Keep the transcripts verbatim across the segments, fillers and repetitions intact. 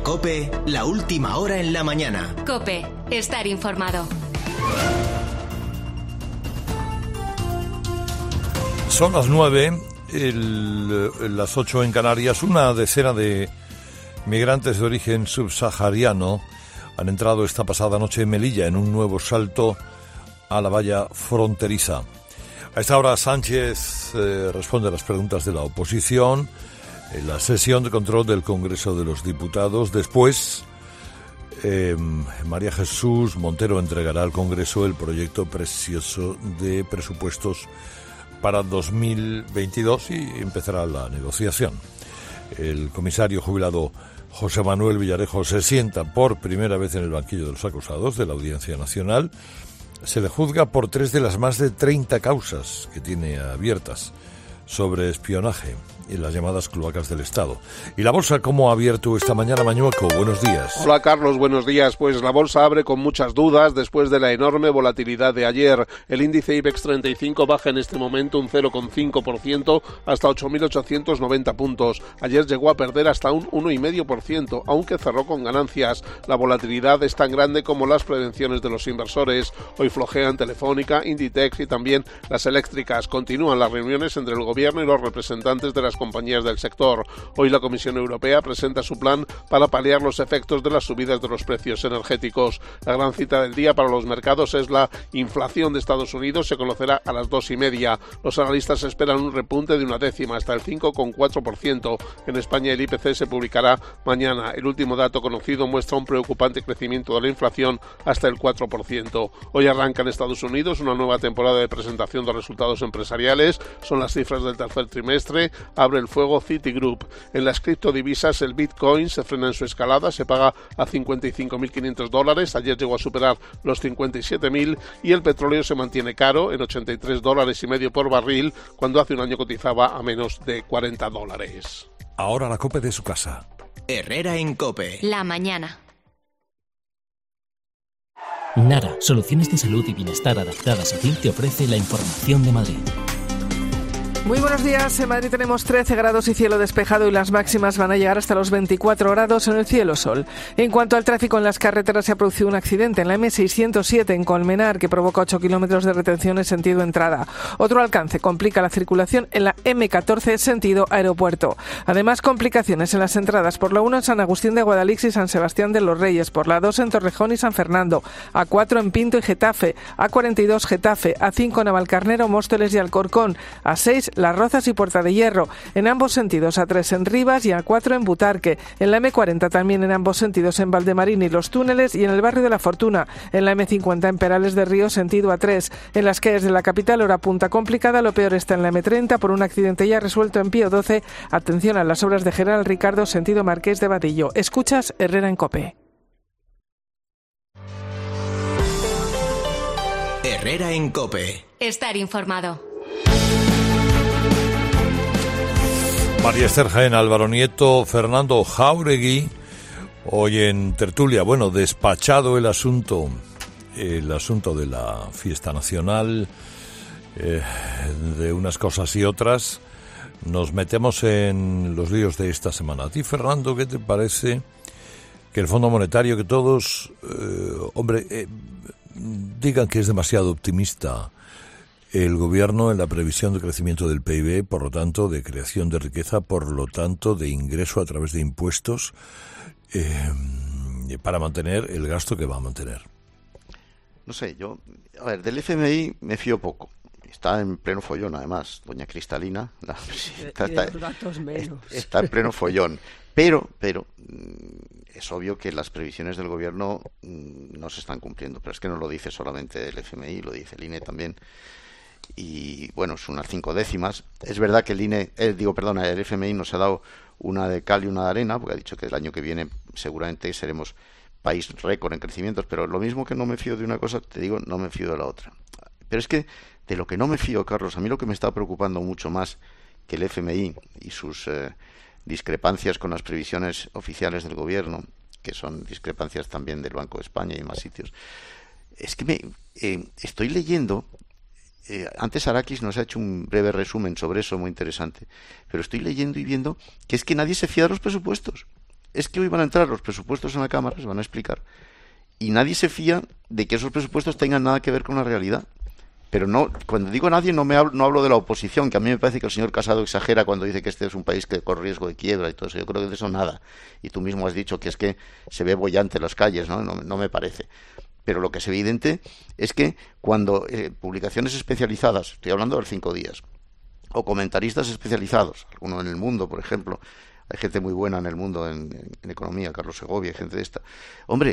COPE, la última hora en la mañana. COPE, estar informado. Son las nueve, el, las ocho en Canarias. Una decena de migrantes de origen subsahariano han entrado esta pasada noche en Melilla en un nuevo salto a la valla fronteriza. A esta hora Sánchez eh, responde a las preguntas de la oposición en la sesión de control del Congreso de los Diputados. Después, eh, María Jesús Montero entregará al Congreso el proyecto precioso de presupuestos para dos mil veintidós y empezará la negociación. El comisario jubilado José Manuel Villarejo se sienta por primera vez en el banquillo de los acusados de la Audiencia Nacional. Se le juzga por tres de las más de treinta causas que tiene abiertas sobre espionaje y las llamadas cloacas del Estado. ¿Y la bolsa cómo ha abierto esta mañana, Mañueco? Buenos días. Hola, Carlos, buenos días. Pues la bolsa abre con muchas dudas después de la enorme volatilidad de ayer. El índice IBEX treinta y cinco baja en este momento un cero coma cinco por ciento hasta ocho mil ochocientos noventa puntos. Ayer llegó a perder hasta un uno coma cinco por ciento, aunque cerró con ganancias. La volatilidad es tan grande como las prevenciones de los inversores. Hoy flojean Telefónica, Inditex y también las eléctricas. Continúan las reuniones entre el gobierno y los representantes de las compañías del sector. Hoy la Comisión Europea presenta su plan para paliar los efectos de las subidas de los precios energéticos. La gran cita del día para los mercados es la inflación de Estados Unidos. Se conocerá a las dos y media. Los analistas esperan un repunte de una décima hasta el cinco coma cuatro por ciento. En España el I P C se publicará mañana. El último dato conocido muestra un preocupante crecimiento de la inflación hasta el cuatro por ciento. Hoy arranca en Estados Unidos una nueva temporada de presentación de resultados empresariales. Son las cifras del tercer trimestre. Abre el fuego Citigroup. En las criptodivisas el Bitcoin se frena en su escalada, se paga a cincuenta y cinco mil quinientos dólares, ayer llegó a superar los cincuenta y siete mil y el petróleo se mantiene caro en ochenta y tres dólares y medio por barril cuando hace un año cotizaba a menos de cuarenta dólares. Ahora la COPE de su casa. Herrera en COPE. La mañana. Nara, soluciones de salud y bienestar adaptadas a ti, te ofrece la información de Madrid. Muy buenos días. En Madrid tenemos trece grados y cielo despejado y las máximas van a llegar hasta los veinticuatro grados en el cielo sol. En cuanto al tráfico en las carreteras, se ha producido un accidente en la eme seiscientos siete en Colmenar que provoca ocho kilómetros de retención en sentido entrada. Otro alcance complica la circulación en la eme catorce sentido aeropuerto. Además, complicaciones en las entradas por la uno en San Agustín de Guadalix y San Sebastián de los Reyes, por la dos en Torrejón y San Fernando, a cuatro en Pinto y Getafe, a cuarenta y dos Getafe, a cinco Navalcarnero, Móstoles y Alcorcón, a seis Las Rozas y Puerta de Hierro, en ambos sentidos a tres en Rivas y a cuatro en Butarque, en la eme cuarenta también en ambos sentidos en Valdemarín y Los Túneles y en el barrio de La Fortuna, en la eme cincuenta en Perales de Río sentido a tres, en las calles de la capital hora punta complicada, lo peor está en la eme treinta por un accidente ya resuelto en Pío doce, atención a las obras de General Ricardo sentido Marqués de Vadillo. Escuchas Herrera en COPE. Herrera en COPE. Estar informado. María Esther Jaén, Álvaro Nieto, Fernando Jáuregui, hoy en tertulia. Bueno, despachado el asunto, el asunto de la fiesta nacional, eh, de unas cosas y otras, nos metemos en los líos de esta semana. A ti, Fernando, ¿qué te parece que el Fondo Monetario, que todos, eh, hombre, eh, digan que es demasiado optimista el gobierno en la previsión de crecimiento del P I B, por lo tanto, de creación de riqueza, por lo tanto, de ingreso a través de impuestos, eh, para mantener el gasto que va a mantener? No sé, yo, a ver, del F M I me fío poco. Está en pleno follón, además, doña Cristalina, la presidenta, está, está en pleno follón. Pero, pero, es obvio que las previsiones del gobierno no se están cumpliendo. Pero es que no lo dice solamente el F M I, lo dice el I N E también. Y bueno, son unas cinco décimas. Es verdad que el I N E, eh, digo, perdona, el F M I nos ha dado una de cal y una de arena, porque ha dicho que el año que viene seguramente seremos país récord en crecimientos, pero lo mismo que no me fío de una cosa, te digo, no me fío de la otra. Pero es que de lo que no me fío, Carlos, a mí lo que me está preocupando mucho más que el F M I y sus eh, discrepancias con las previsiones oficiales del gobierno, que son discrepancias también del Banco de España y más sitios, es que me eh, estoy leyendo. Eh, antes Arakis nos ha hecho un breve resumen sobre eso muy interesante, pero estoy leyendo y viendo que es que nadie se fía de los presupuestos. es que hoy van a entrar los presupuestos en la Cámara, se van a explicar, y nadie se fía de que esos presupuestos tengan nada que ver con la realidad. Pero no, cuando digo nadie, no me hablo, no hablo de la oposición, que a mí me parece que el señor Casado exagera cuando dice que este es un país que corre riesgo de quiebra y todo eso. Yo creo que de eso nada. Y tú mismo has dicho que es que se ve bollante en las calles, ¿no? No, no me parece. Pero lo que es evidente es que cuando eh, publicaciones especializadas, estoy hablando de los cinco días, o comentaristas especializados, alguno en El Mundo, por ejemplo, hay gente muy buena en El Mundo en, en, en economía, Carlos Segovia, gente de esta. Hombre,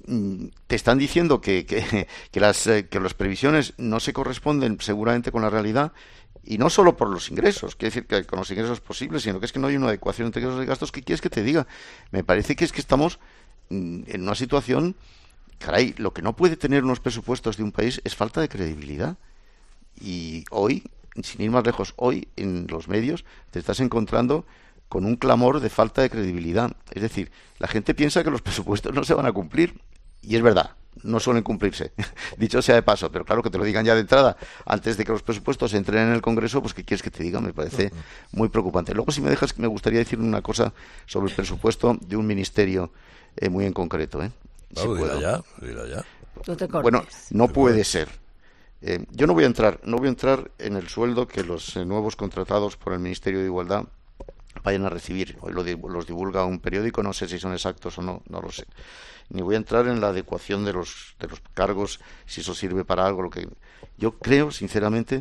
te están diciendo que, que, que, las, eh, que las previsiones no se corresponden seguramente con la realidad, y no solo por los ingresos, quiere decir que con los ingresos posibles, sino que es que no hay una adecuación entre ingresos y gastos. ¿Qué quieres que te diga? Me parece que es que estamos en una situación, caray, lo que no puede tener unos presupuestos de un país es falta de credibilidad. Y hoy, sin ir más lejos, hoy en los medios te estás encontrando con un clamor de falta de credibilidad. Es decir, la gente piensa que los presupuestos no se van a cumplir. Y es verdad, no suelen cumplirse, dicho sea de paso, pero claro, que te lo digan ya de entrada, antes de que los presupuestos entren en el Congreso, pues ¿qué quieres que te diga? Me parece muy preocupante. Luego, si me dejas, me gustaría decir una cosa sobre el presupuesto de un ministerio eh, muy en concreto. ¿eh? Si no, dila ya, dila ya. No te cortes. Bueno, no puede ser. Eh, yo no voy a entrar, no voy a entrar en el sueldo que los eh, nuevos contratados por el Ministerio de Igualdad vayan a recibir. Hoy lo, los divulga un periódico, no sé si son exactos o no, no lo sé. Ni voy a entrar en la adecuación de los de los cargos, si eso sirve para algo. Lo que yo creo, sinceramente,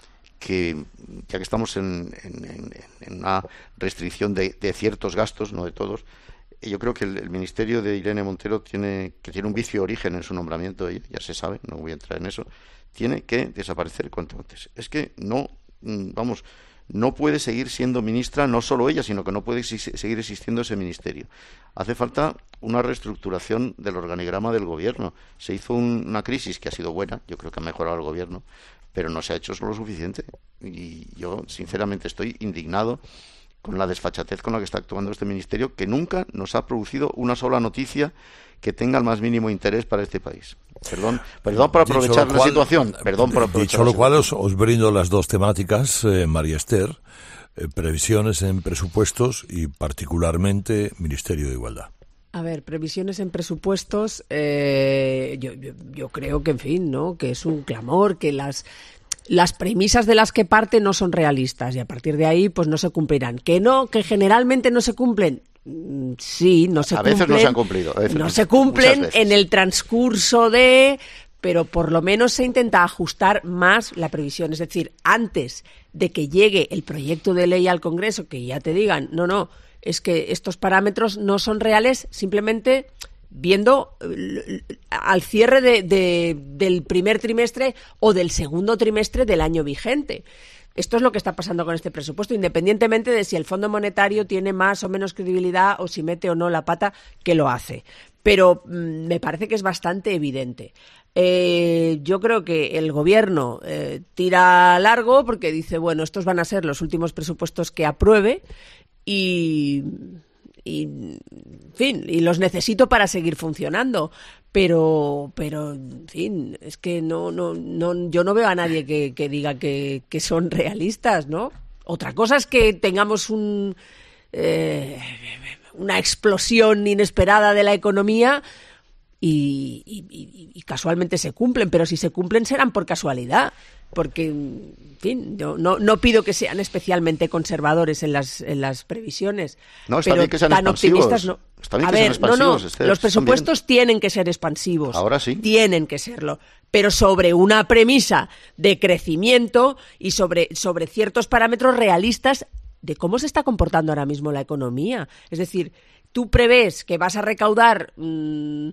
que ya que estamos en, en, en, en una restricción de, de ciertos gastos, no de todos, yo creo que el, el ministerio de Irene Montero tiene que tiene un vicio de origen en su nombramiento, ya se sabe, no voy a entrar en eso, tiene que desaparecer cuanto antes. Es que no, vamos, no puede seguir siendo ministra, no solo ella, sino que no puede seguir existiendo ese ministerio. Hace falta una reestructuración del organigrama del gobierno. Se hizo un, una crisis que ha sido buena, yo creo que ha mejorado el gobierno, pero no se ha hecho lo suficiente. Y yo, sinceramente, estoy indignado con la desfachatez con la que está actuando este ministerio, que nunca nos ha producido una sola noticia que tenga el más mínimo interés para este país. Perdón, perdón por aprovechar la situación. Perdón por aprovechar. Dicho lo cual, os, os brindo las dos temáticas, eh, María Esther, eh, previsiones en presupuestos y particularmente Ministerio de Igualdad. A ver, previsiones en presupuestos, eh, yo, yo, yo creo que, en fin, ¿no? Que es un clamor, que las las premisas de las que parte no son realistas y a partir de ahí, pues no se cumplirán. Que no, que generalmente no se cumplen. Sí, no se a cumplen. A veces no se han cumplido. A veces no se cumplen en el transcurso de... Pero por lo menos se intenta ajustar más la previsión. Es decir, antes de que llegue el proyecto de ley al Congreso, que ya te digan, no, no, es que estos parámetros no son reales, simplemente viendo al cierre de, de, del primer trimestre o del segundo trimestre del año vigente. Esto es lo que está pasando con este presupuesto, independientemente de si el Fondo Monetario tiene más o menos credibilidad o si mete o no la pata, que lo hace. Pero mmm, me parece que es bastante evidente. Eh, yo creo que el Gobierno eh, tira largo porque dice, bueno, estos van a ser los últimos presupuestos que apruebe y... y en fin, y los necesito para seguir funcionando, pero pero en fin, es que no no no yo no veo a nadie que, que diga que, que son realistas, ¿no? Otra cosa es que tengamos un eh, una explosión inesperada de la economía y, y, y, y casualmente se cumplen, pero si se cumplen serán por casualidad. Porque, en fin, yo no, no pido que sean especialmente conservadores en las, en las previsiones. No, está pero bien que sean tan expansivos. Optimistas no. Está bien A que ver, sean expansivos, no, no, Esther, los presupuestos también. tienen que ser expansivos. Ahora sí. Tienen que serlo. Pero sobre una premisa de crecimiento y sobre, sobre ciertos parámetros realistas de cómo se está comportando ahora mismo la economía. Es decir, tú prevés que vas a recaudar mmm,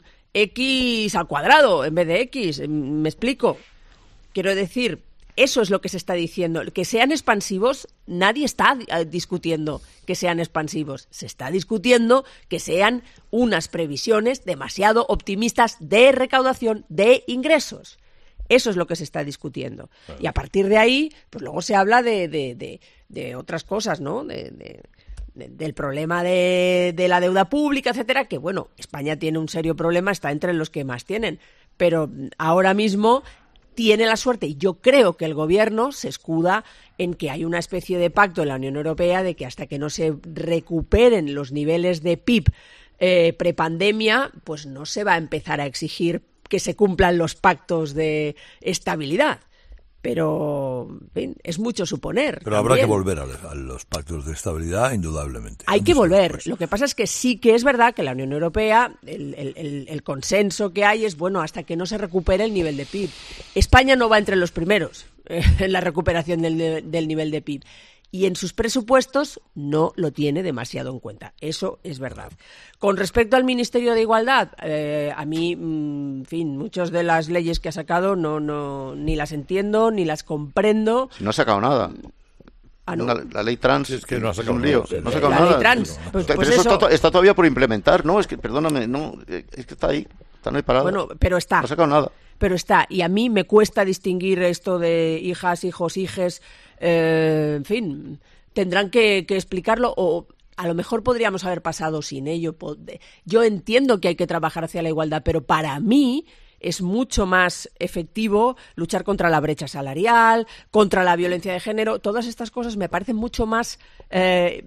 X al cuadrado en vez de X. ¿Me explico? Quiero decir, eso es lo que se está diciendo. Que sean expansivos, nadie está discutiendo que sean expansivos. Se está discutiendo que sean unas previsiones demasiado optimistas de recaudación de ingresos. Eso es lo que se está discutiendo. Claro. Y a partir de ahí, pues luego se habla de, de, de, de otras cosas, ¿no? De, de, de, del problema de, de la deuda pública, etcétera, que bueno, España tiene un serio problema, está entre los que más tienen. Pero ahora mismo tiene la suerte, y yo creo que el gobierno se escuda en que hay una especie de pacto en la Unión Europea de que hasta que no se recuperen los niveles de P I B eh, prepandemia, pues no se va a empezar a exigir que se cumplan los pactos de estabilidad. Pero, en fin, es mucho suponer. Pero también. habrá que volver a, a los pactos de estabilidad, indudablemente. Hay que volver. Después. Lo que pasa es que sí que es verdad que la Unión Europea, el, el, el, el consenso que hay es, bueno, hasta que no se recupere el nivel de P I B. España no va entre los primeros eh, en la recuperación del, del nivel de P I B. Y en sus presupuestos no lo tiene demasiado en cuenta. Eso es verdad. Con respecto al Ministerio de Igualdad, eh, a mí, mm, en fin, muchas de las leyes que ha sacado no, no, ni las entiendo, ni las comprendo. Si no ha sacado nada. Ah, ¿no? la, la ley trans es que no ha sacado es un lío. nada. No ha sacado la nada. ley trans. Pues, pero pues eso, eso Está, está todavía por implementar. No, es que, perdóname, no, es que está ahí. Está ahí parado. Bueno, pero está. No ha sacado nada. Pero está. Y a mí me cuesta distinguir esto de hijas, hijos, hijes. Eh, en fin, tendrán que, que explicarlo o... A lo mejor podríamos haber pasado sin ello. Yo entiendo que hay que trabajar hacia la igualdad, pero para mí es mucho más efectivo luchar contra la brecha salarial, contra la violencia de género. Todas estas cosas me parecen mucho más eh,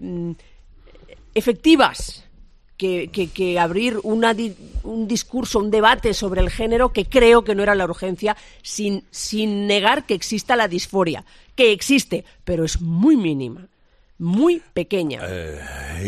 efectivas que, que, que abrir una, un discurso, un debate sobre el género que creo que no era la urgencia, sin, sin negar que exista la disforia, que existe, pero es muy mínima. Muy pequeña. Eh,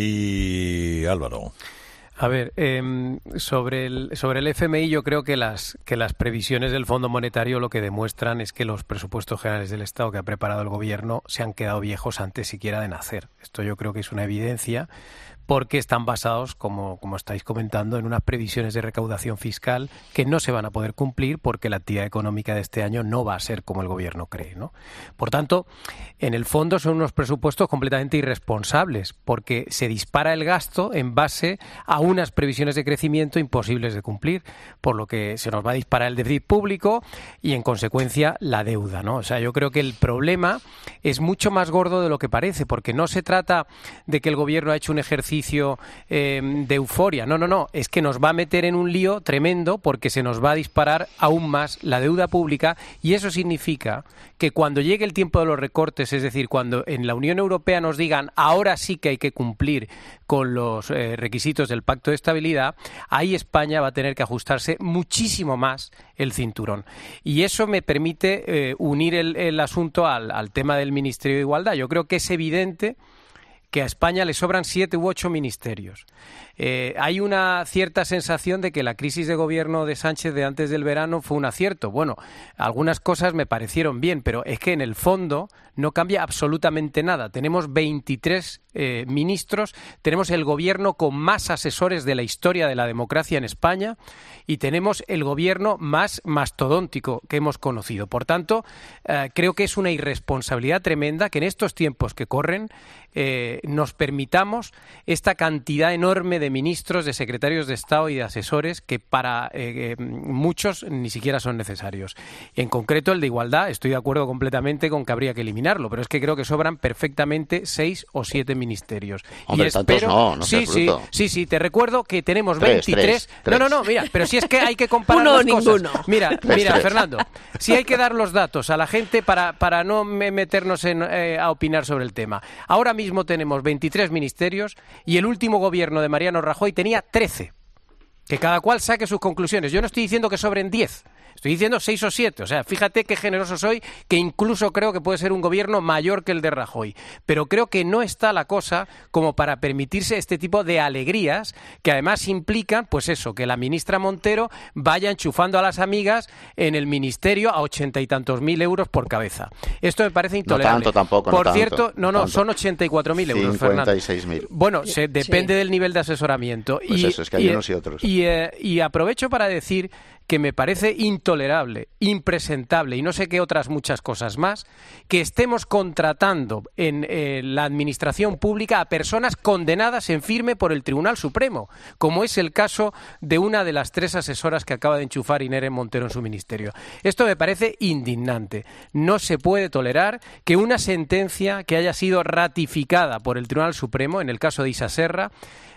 y Álvaro. A ver, eh, sobre el sobre el F M I yo creo que las que las previsiones del Fondo Monetario lo que demuestran es que los presupuestos generales del Estado que ha preparado el Gobierno se han quedado viejos antes siquiera de nacer. Esto yo creo que es una evidencia porque están basados, como, como estáis comentando, en unas previsiones de recaudación fiscal que no se van a poder cumplir porque la actividad económica de este año no va a ser como el Gobierno cree, ¿no? Por tanto, en el fondo son unos presupuestos completamente irresponsables porque se dispara el gasto en base a unas previsiones de crecimiento imposibles de cumplir, por lo que se nos va a disparar el déficit público y, en consecuencia, la deuda, ¿no? O sea, yo creo que el problema es mucho más gordo de lo que parece, porque no se trata de que el Gobierno ha hecho un ejercicio Eh, de euforia. No, no, no. Es que nos va a meter en un lío tremendo porque se nos va a disparar aún más la deuda pública y eso significa que cuando llegue el tiempo de los recortes, es decir, cuando en la Unión Europea nos digan ahora sí que hay que cumplir con los eh, requisitos del Pacto de Estabilidad, ahí España va a tener que ajustarse muchísimo más el cinturón. Y eso me permite eh, unir el, el asunto al, al tema del Ministerio de Igualdad. Yo creo que es evidente que a España le sobran siete u ocho ministerios. Eh, hay una cierta sensación de que la crisis de gobierno de Sánchez de antes del verano fue un acierto. Bueno, algunas cosas me parecieron bien, pero es que en el fondo no cambia absolutamente nada. Tenemos veintitrés eh, ministros, tenemos el gobierno con más asesores de la historia de la democracia en España y tenemos el gobierno más mastodóntico que hemos conocido. Por tanto, eh, creo que es una irresponsabilidad tremenda que en estos tiempos que corren eh, nos permitamos esta cantidad enorme de ministros, de secretarios de Estado y de asesores que para eh, muchos ni siquiera son necesarios. En concreto, el de Igualdad, estoy de acuerdo completamente con que habría que eliminarlo, pero es que creo que sobran perfectamente seis o siete ministerios. Hombre, y tantos espero... no, no sí, seas sí, bruto. sí, sí, te recuerdo que tenemos Tres, veintitrés... tres, no, no, no, mira, pero si es que hay que comparar Uno, las cosas. ninguno. Mira, Tres, mira, tres. Fernando, si hay que dar los datos a la gente para, para no me- meternos en, eh, a opinar sobre el tema. Ahora mismo tenemos veintitrés ministerios y el último gobierno de Mariano Rajoy tenía trece. Que cada cual saque sus conclusiones. Yo no estoy diciendo que sobren diez. Estoy diciendo seis o siete. O sea, fíjate qué generoso soy, que incluso creo que puede ser un gobierno mayor que el de Rajoy. Pero creo que no está la cosa como para permitirse este tipo de alegrías que además implican, pues eso, que la ministra Montero vaya enchufando a las amigas en el ministerio a ochenta y tantos mil euros por cabeza. Esto me parece intolerable. tanto tampoco, no Por tanto, cierto, no, no no, tanto. son ochenta y cuatro mil euros, Fernando. cincuenta y seis mil. Bueno, se, depende del nivel de asesoramiento. Pues eso, es que hay unos y otros. Y, eh, y aprovecho para decir que me parece intolerable, impresentable y no sé qué otras muchas cosas más, que estemos contratando en eh, la administración pública a personas condenadas en firme por el Tribunal Supremo, como es el caso de una de las tres asesoras que acaba de enchufar Inés Montero en su ministerio. Esto me parece indignante. No se puede tolerar que una sentencia que haya sido ratificada por el Tribunal Supremo, en el caso de Isa Serra,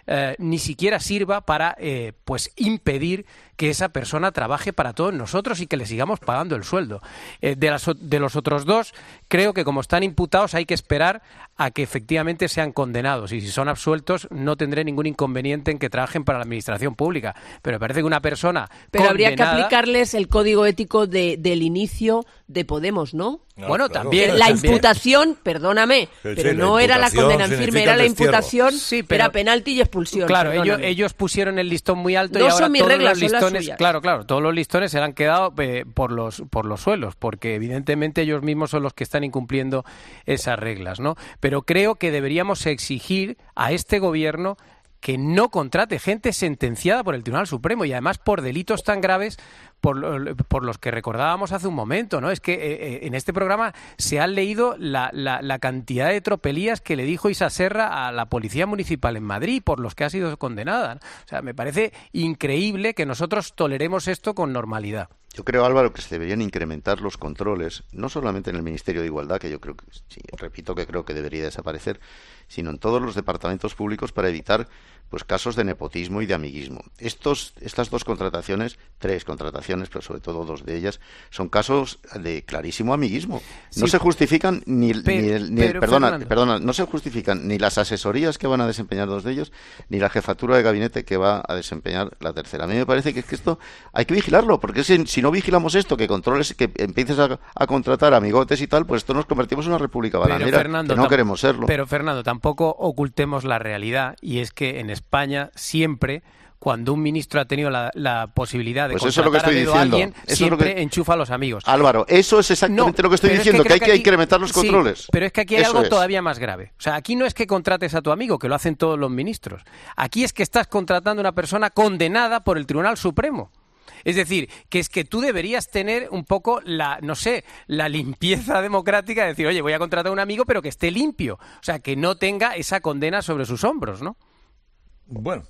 eh, ni siquiera sirva para eh, pues impedir que esa persona trabaje para todos nosotros y que le sigamos pagando el sueldo. Eh, de, las, de los otros dos, creo que como están imputados hay que esperar a que efectivamente sean condenados, y si son absueltos no tendré ningún inconveniente en que trabajen para la administración pública. Pero me parece que una persona Pero condenada... habría que aplicarles el código ético de, del inicio de Podemos, ¿no? No, bueno, claro. también. La también. imputación, perdóname, Sí, pero sí, la no era la imputación condena en firme, significa era la el destierro. imputación, Sí, pero- era penalti y expulsión. Claro, ellos, perdóname. ellos pusieron el listón muy alto No y ahora son mis todos reglas, los son las listones, suyas. claro, claro, todos los listones se han quedado eh, por los por los suelos, porque evidentemente ellos mismos son los que están incumpliendo esas reglas, ¿no? Pero creo que deberíamos exigir a este gobierno que no contrate gente sentenciada por el Tribunal Supremo, y además por delitos tan graves por, lo- por los que recordábamos hace un momento, ¿no? Es que eh, eh, en este programa se han leído la, la, la cantidad de tropelías que le dijo Isa Serra a la Policía Municipal en Madrid por los que ha sido condenada, ¿no? O sea, me parece increíble que nosotros toleremos esto con normalidad. Yo creo, Álvaro, que se deberían incrementar los controles, no solamente en el Ministerio de Igualdad, que yo creo que, sí, repito que creo que debería desaparecer, sino en todos los departamentos públicos para evitar pues casos de nepotismo y de amiguismo. Estos, estas dos contrataciones, tres contrataciones, pero sobre todo dos de ellas, son casos de clarísimo amiguismo. No Sí. se justifican ni, el- Pero- ni el, ni el- pero, perdona, Fernando. perdona, no se justifican ni las asesorías que van a desempeñar dos de ellos, ni la jefatura de gabinete que va a desempeñar la tercera. A mí me parece que, es que esto hay que vigilarlo, porque si, si no vigilamos esto, que controles, que empieces a, a contratar amigotes y tal, pues esto nos convertimos en una república Pero, bananera, Fernando, que no tam- queremos serlo. Pero, Fernando, tampoco ocultemos la realidad, y es que en España siempre, cuando un ministro ha tenido la, la posibilidad de Pues eso es lo que contratar estoy a dedo diciendo. a alguien, Eso es lo siempre que- enchufa a los amigos. Álvaro, eso es exactamente No, lo que estoy pero es diciendo, que, creo hay que aquí- incrementar los sí, controles. pero es que aquí hay Eso algo es. todavía más grave. O sea, aquí no es que contrates a tu amigo, que lo hacen todos los ministros. Aquí es que estás contratando a una persona condenada por el Tribunal Supremo. Es decir, que es que tú deberías tener un poco la, no sé, la limpieza democrática de decir, oye, voy a contratar a un amigo, pero que esté limpio. O sea, que no tenga esa condena sobre sus hombros, ¿no? Bueno,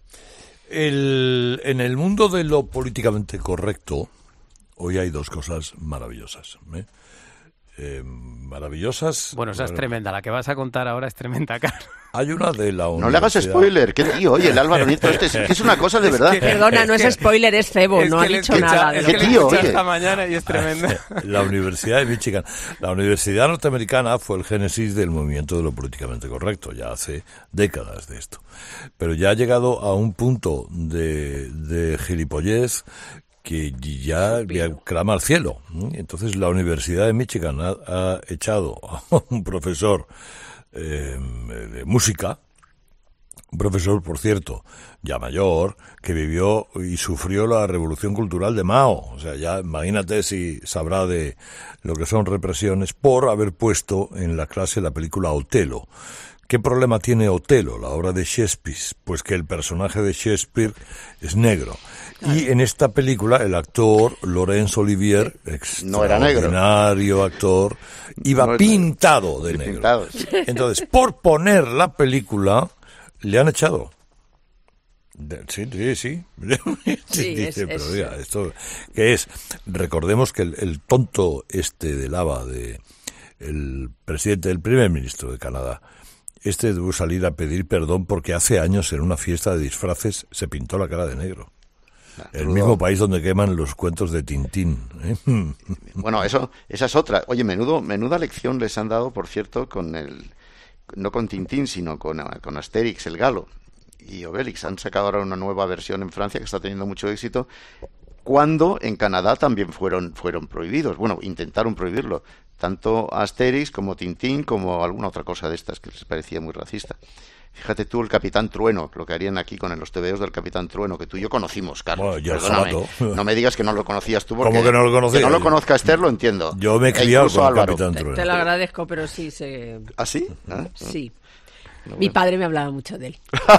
el- en el mundo de lo políticamente correcto, hoy hay dos cosas maravillosas. ¿eh? Eh, maravillosas. Bueno, esa es tremenda. La que vas a contar ahora es tremenda, Carlos. Hay una de la No le hagas universidad- spoiler, qué tío, oye, el Álvaro Nieto este es, que es una cosa de verdad. Perdona, no es spoiler, es cebo, Es no que ha le dicho escucha- nada. de Es lo que ¿Qué le que- tío, escuché oye? esta mañana y es tremenda. La Universidad de Michigan. La Universidad norteamericana fue el génesis del movimiento de lo políticamente correcto, ya hace décadas de esto. Pero ya ha llegado a un punto de, de gilipollez que ya, ya clama al cielo. Entonces la Universidad de Michigan ha, ha echado a un profesor eh, de música, un profesor, por cierto, ya mayor, que vivió y sufrió la revolución cultural de Mao. O sea, ya imagínate si sabrá de lo que son represiones por haber puesto en la clase la película Otelo. ¿Qué problema tiene Otelo, la obra de Shakespeare? Pues que el personaje de Shakespeare es negro. Y en esta película el actor Laurence Olivier, No era negro. extraordinario actor, iba No es pintado de Sí, negro. pintado, sí. Entonces, por poner la película, le han echado. De- Sí, sí, sí. Sí, Dice, es- pero es- oiga, ¿esto qué es? Recordemos que el, el tonto este de lava, de el presidente, el primer ministro de Canadá, este tuvo que salir a pedir perdón porque hace años en una fiesta de disfraces se pintó la cara de negro. El Rudo. mismo país donde queman los cuentos de Tintín. ¿eh? Bueno, eso, esa es otra. Oye, menudo, menuda lección les han dado, por cierto, con el, no con Tintín, sino con, con Asterix, el Galo y Obelix. Han sacado ahora una nueva versión en Francia que está teniendo mucho éxito, cuando en Canadá también fueron, fueron prohibidos. Bueno, intentaron prohibirlo. Tanto Asterix como Tintín como alguna otra cosa de estas que les parecía muy racista. Fíjate tú el Capitán Trueno, lo que harían aquí con los tebeos del Capitán Trueno, que tú y yo conocimos, Carlos. Bueno, yo Perdóname. jabato. No me digas que no lo conocías tú. Porque ¿Cómo que no lo conocía? Que no lo conozca Esther, lo entiendo. Yo me he E criado incluso con el Álvaro. Capitán Te, Trueno. te lo agradezco, pero sí, se... ¿Ah, sí? ¿Ah? sí. No, Mi bueno. padre me hablaba mucho de él.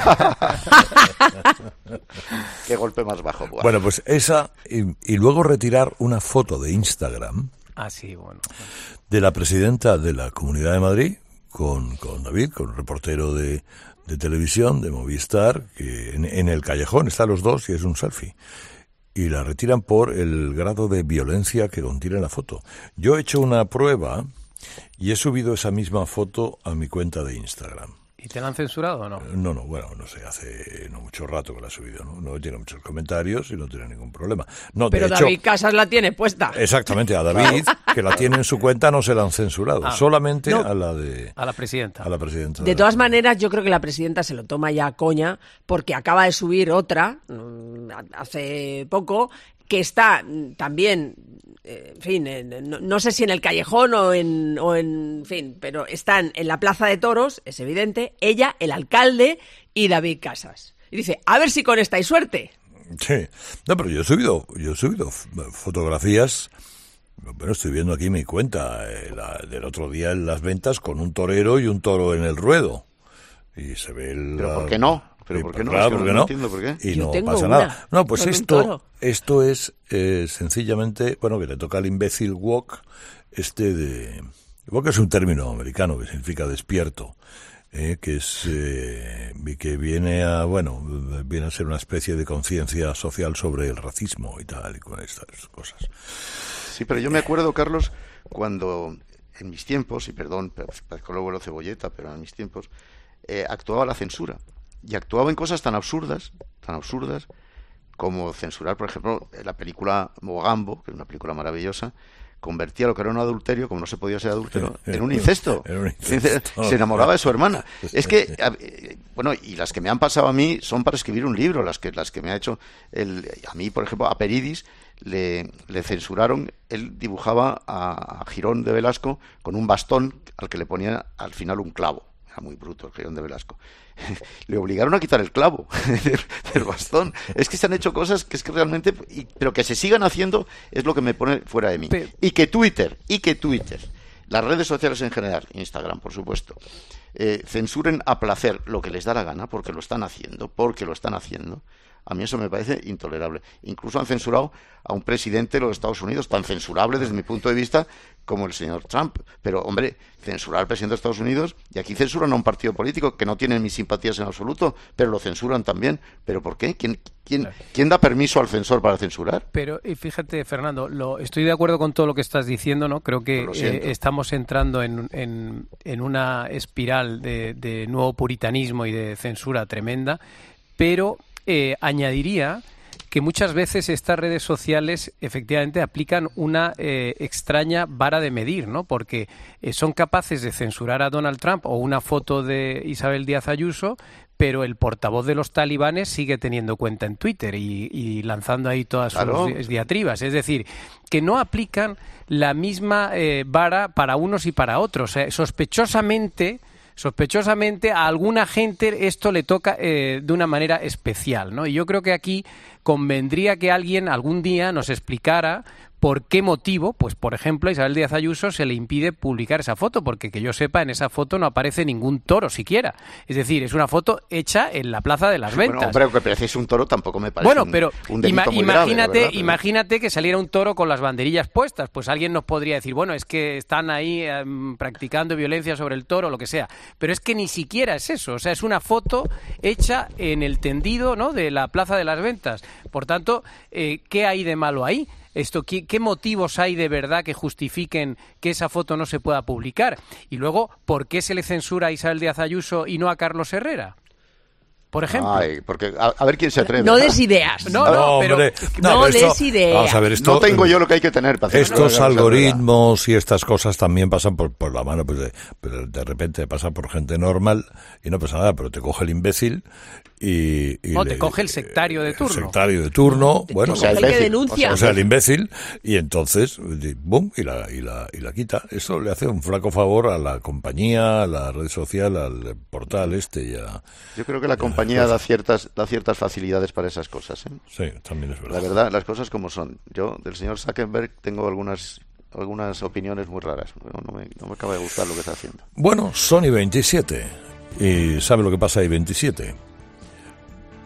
Qué golpe más bajo. Buah. Bueno, pues esa, y, y luego retirar una foto de Instagram Ah, sí, bueno. de la presidenta de la Comunidad de Madrid, con, con David, con un reportero de, de televisión, de Movistar, que en, en el callejón están los dos y es un selfie. Y la retiran por el grado de violencia que contiene la foto. Yo he hecho una prueba y he subido esa misma foto a mi cuenta de Instagram. ¿Y te la han censurado o no? No, no, bueno, no sé, hace no mucho rato que la ha subido, ¿no? No tiene muchos comentarios y no tiene ningún problema. No, Pero de hecho, David Casas la tiene puesta. Exactamente, a David, que la tiene en su cuenta, no se la han censurado, Ah, solamente no. a la de... A la presidenta. A la presidenta. De todas maneras, yo creo que la presidenta se lo toma ya a coña, porque acaba de subir otra, mm, hace poco, que está mm, también, eh, en fin, en- no, no sé si en el callejón o en, o en, en fin, pero están en la Plaza de Toros, es evidente, ella, el alcalde y David Casas. Y dice, a ver si con esta hay suerte. Sí, no, pero yo he subido, yo he subido f- fotografías, bueno, estoy viendo aquí mi cuenta, eh, la del otro día en las ventas con un torero y un toro en el ruedo. Y se ve el... ¿Pero por qué no? ¿Pero Sí, por qué no? claro, Es que ¿por no qué no? entiendo por qué. Y Yo no tengo pasa una nada. No, pues con un esto, toro. esto es eh, sencillamente, bueno, que le toca al imbécil walk, este de... Walk es un término americano que significa despierto. Eh, que es eh, y que viene a bueno viene a ser una especie de conciencia social sobre el racismo y tal y con estas cosas. Sí, pero yo me acuerdo, Carlos, cuando en mis tiempos, y perdón, parezco luego lo cebolleta, pero en mis tiempos, eh, actuaba la censura. Y actuaba en cosas tan absurdas, tan absurdas, como censurar, por ejemplo, la película Mogambo, que es una película maravillosa, convertía lo que era un adulterio, como no se podía ser adúltero, en un incesto. En un incesto. Se enamoraba de su hermana. Es que, a- eh, bueno, y las que me han pasado a mí son para escribir un libro, las que las que me ha hecho el, a mí, por ejemplo, a Peridis le, le censuraron, él dibujaba a, a Girón de Velasco con un bastón al que le ponía al final un clavo. Era muy bruto el Girón de Velasco. Le obligaron a quitar el clavo del, del bastón. Es que se han hecho cosas que es que realmente, y- pero que se sigan haciendo es lo que me pone fuera de mí. Pero- Y que Twitter, y que Twitter, las redes sociales en general, Instagram, por supuesto, eh, censuren a placer lo que les da la gana, porque lo están haciendo, porque lo están haciendo. A mí eso me parece intolerable. Incluso han censurado a un presidente de los Estados Unidos, tan censurable desde mi punto de vista como el señor Trump. Pero, hombre, censurar al presidente de Estados Unidos, y aquí censuran a un partido político que no tiene mis simpatías en absoluto, pero lo censuran también. ¿Pero por qué? ¿Quién, quién, quién da permiso al censor para censurar? Pero y fíjate, Fernando, lo, estoy de acuerdo con todo lo que estás diciendo, ¿no? Creo que Lo siento. eh, estamos entrando en, en, en una espiral de, de nuevo puritanismo y de censura tremenda, pero eh, añadiría que muchas veces estas redes sociales efectivamente aplican una eh, extraña vara de medir, ¿no? Porque eh, son capaces de censurar a Donald Trump o una foto de Isabel Díaz Ayuso, pero el portavoz de los talibanes sigue teniendo cuenta en Twitter y, y lanzando ahí todas Claro. sus di- diatribas. Es decir, que no aplican la misma eh, vara para unos y para otros. Eh, sospechosamente... Sospechosamente a alguna gente esto le toca eh, de una manera especial, ¿no? Y yo creo que aquí convendría que alguien algún día nos explicara por qué motivo, pues por ejemplo a Isabel Díaz Ayuso se le impide publicar esa foto, porque que yo sepa en esa foto no aparece ningún toro siquiera. Es decir, es una foto hecha en la Plaza de las Ventas. Bueno, hombre, que parecéis un toro tampoco me parece Bueno, un, pero un delito ima- muy grave, la imagínate, verdad, pero- imagínate que saliera un toro con las banderillas puestas, pues alguien nos podría decir, bueno, es que están ahí em, practicando violencia sobre el toro, lo que sea. Pero es que ni siquiera es eso, o sea, es una foto hecha en el tendido, ¿no?, de la Plaza de las Ventas. Por tanto, eh, ¿qué hay de malo ahí? Esto, ¿qué, ¿Qué motivos hay de verdad que justifiquen que esa foto no se pueda publicar? Y luego, ¿por qué se le censura a Isabel Díaz Ayuso y no a Carlos Herrera? Por ejemplo. Ay, porque a, a ver quién se atreve. No des ideas. No, no, pero- hombre, no pero des ideas. Vamos a ver, esto, No tengo yo lo que hay que tener para hacer Estos eso, algoritmos y estas cosas también pasan por, por la mano, pues de, pero de repente pasa por gente normal y no pasa nada, pero te coge el imbécil y... y O le- te coge el sectario de turno. El sectario de turno, bueno, o sea, el imbécil, que denuncia. o sea, el imbécil, y entonces, di- boom, y la, y la, y la quita. Eso le hace un flaco favor a la compañía, a la red social, al portal este y a... Yo creo que la compañía da ciertas, da ciertas facilidades para esas cosas, ¿eh? Sí, también es verdad. La verdad, las cosas como son. Yo, del señor Zuckerberg, tengo algunas algunas opiniones muy raras. No, no me, no me acaba de gustar lo que está haciendo. Bueno, son y veintisiete. ¿Y sabe lo que pasa ahí veintisiete?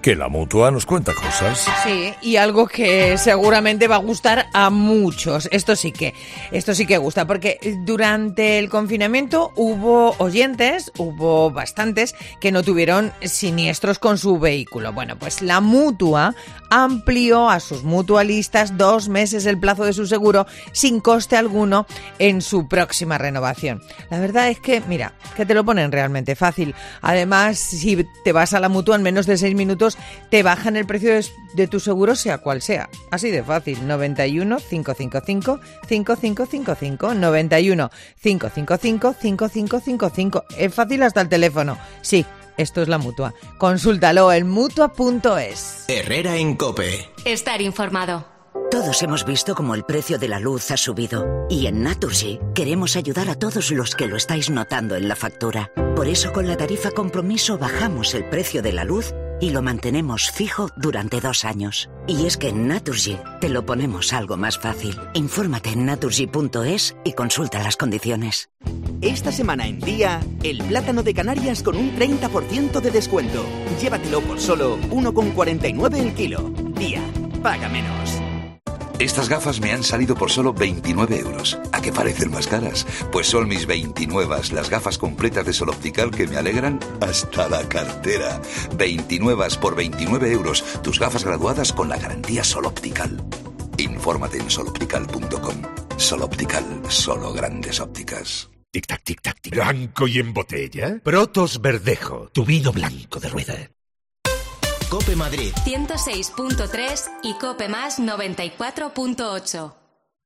que la Mutua nos cuenta cosas. Sí, y algo que seguramente va a gustar a muchos. Esto sí que, esto sí que gusta, porque durante el confinamiento hubo oyentes, hubo bastantes, que no tuvieron siniestros con su vehículo. Bueno, pues la Mutua amplió a sus mutualistas dos meses el plazo de su seguro sin coste alguno en su próxima renovación. La verdad es que, mira, que te lo ponen realmente fácil. Además, si te vas a la Mutua en menos de seis minutos, te bajan el precio de, de tu seguro, sea cual sea. Así de fácil. noventa y uno, cinco cinco cinco, cinco cinco cinco cinco, noventa y uno, cinco cinco cinco, cinco cinco cinco cinco. Es fácil hasta el teléfono. Sí, esto es la Mutua. Consúltalo en mutua punto es. Herrera en COPE. Estar informado. Todos hemos visto cómo el precio de la luz ha subido y en Naturgy queremos ayudar a todos los que lo estáis notando en la factura. Por eso con la tarifa compromiso bajamos el precio de la luz y lo mantenemos fijo durante dos años. Y es que en Naturgy te lo ponemos algo más fácil. Infórmate en naturgy punto es y consulta las condiciones. Esta semana en Día, el plátano de Canarias con un treinta por ciento de descuento. Llévatelo por solo uno con cuarenta y nueve el kilo. Día, paga menos. Estas gafas me han salido por solo veintinueve euros. ¿A qué parecen más caras? Pues son mis veintinuevas, las gafas completas de Sol Optical que me alegran hasta la cartera. veintinuevas por veintinueve euros. Tus gafas graduadas con la garantía Sol Optical. Infórmate en sol optical punto com. Sol Optical, solo grandes ópticas. Tic-tac, tic-tac, tic. ¿Blanco y en botella? Protos Verdejo, tu vino blanco de rueda. COPE Madrid ciento seis punto tres y COPE Más noventa y cuatro punto ocho.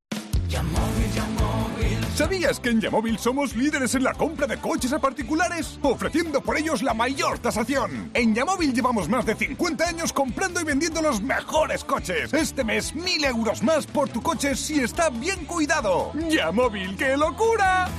¿Sabías que en Yamóvil somos líderes en la compra de coches a particulares? Ofreciendo por ellos la mayor tasación. En Yamóvil llevamos más de cincuenta años comprando y vendiendo los mejores coches. Este mes, mil euros más por tu coche si está bien cuidado. Yamóvil, ¡qué locura!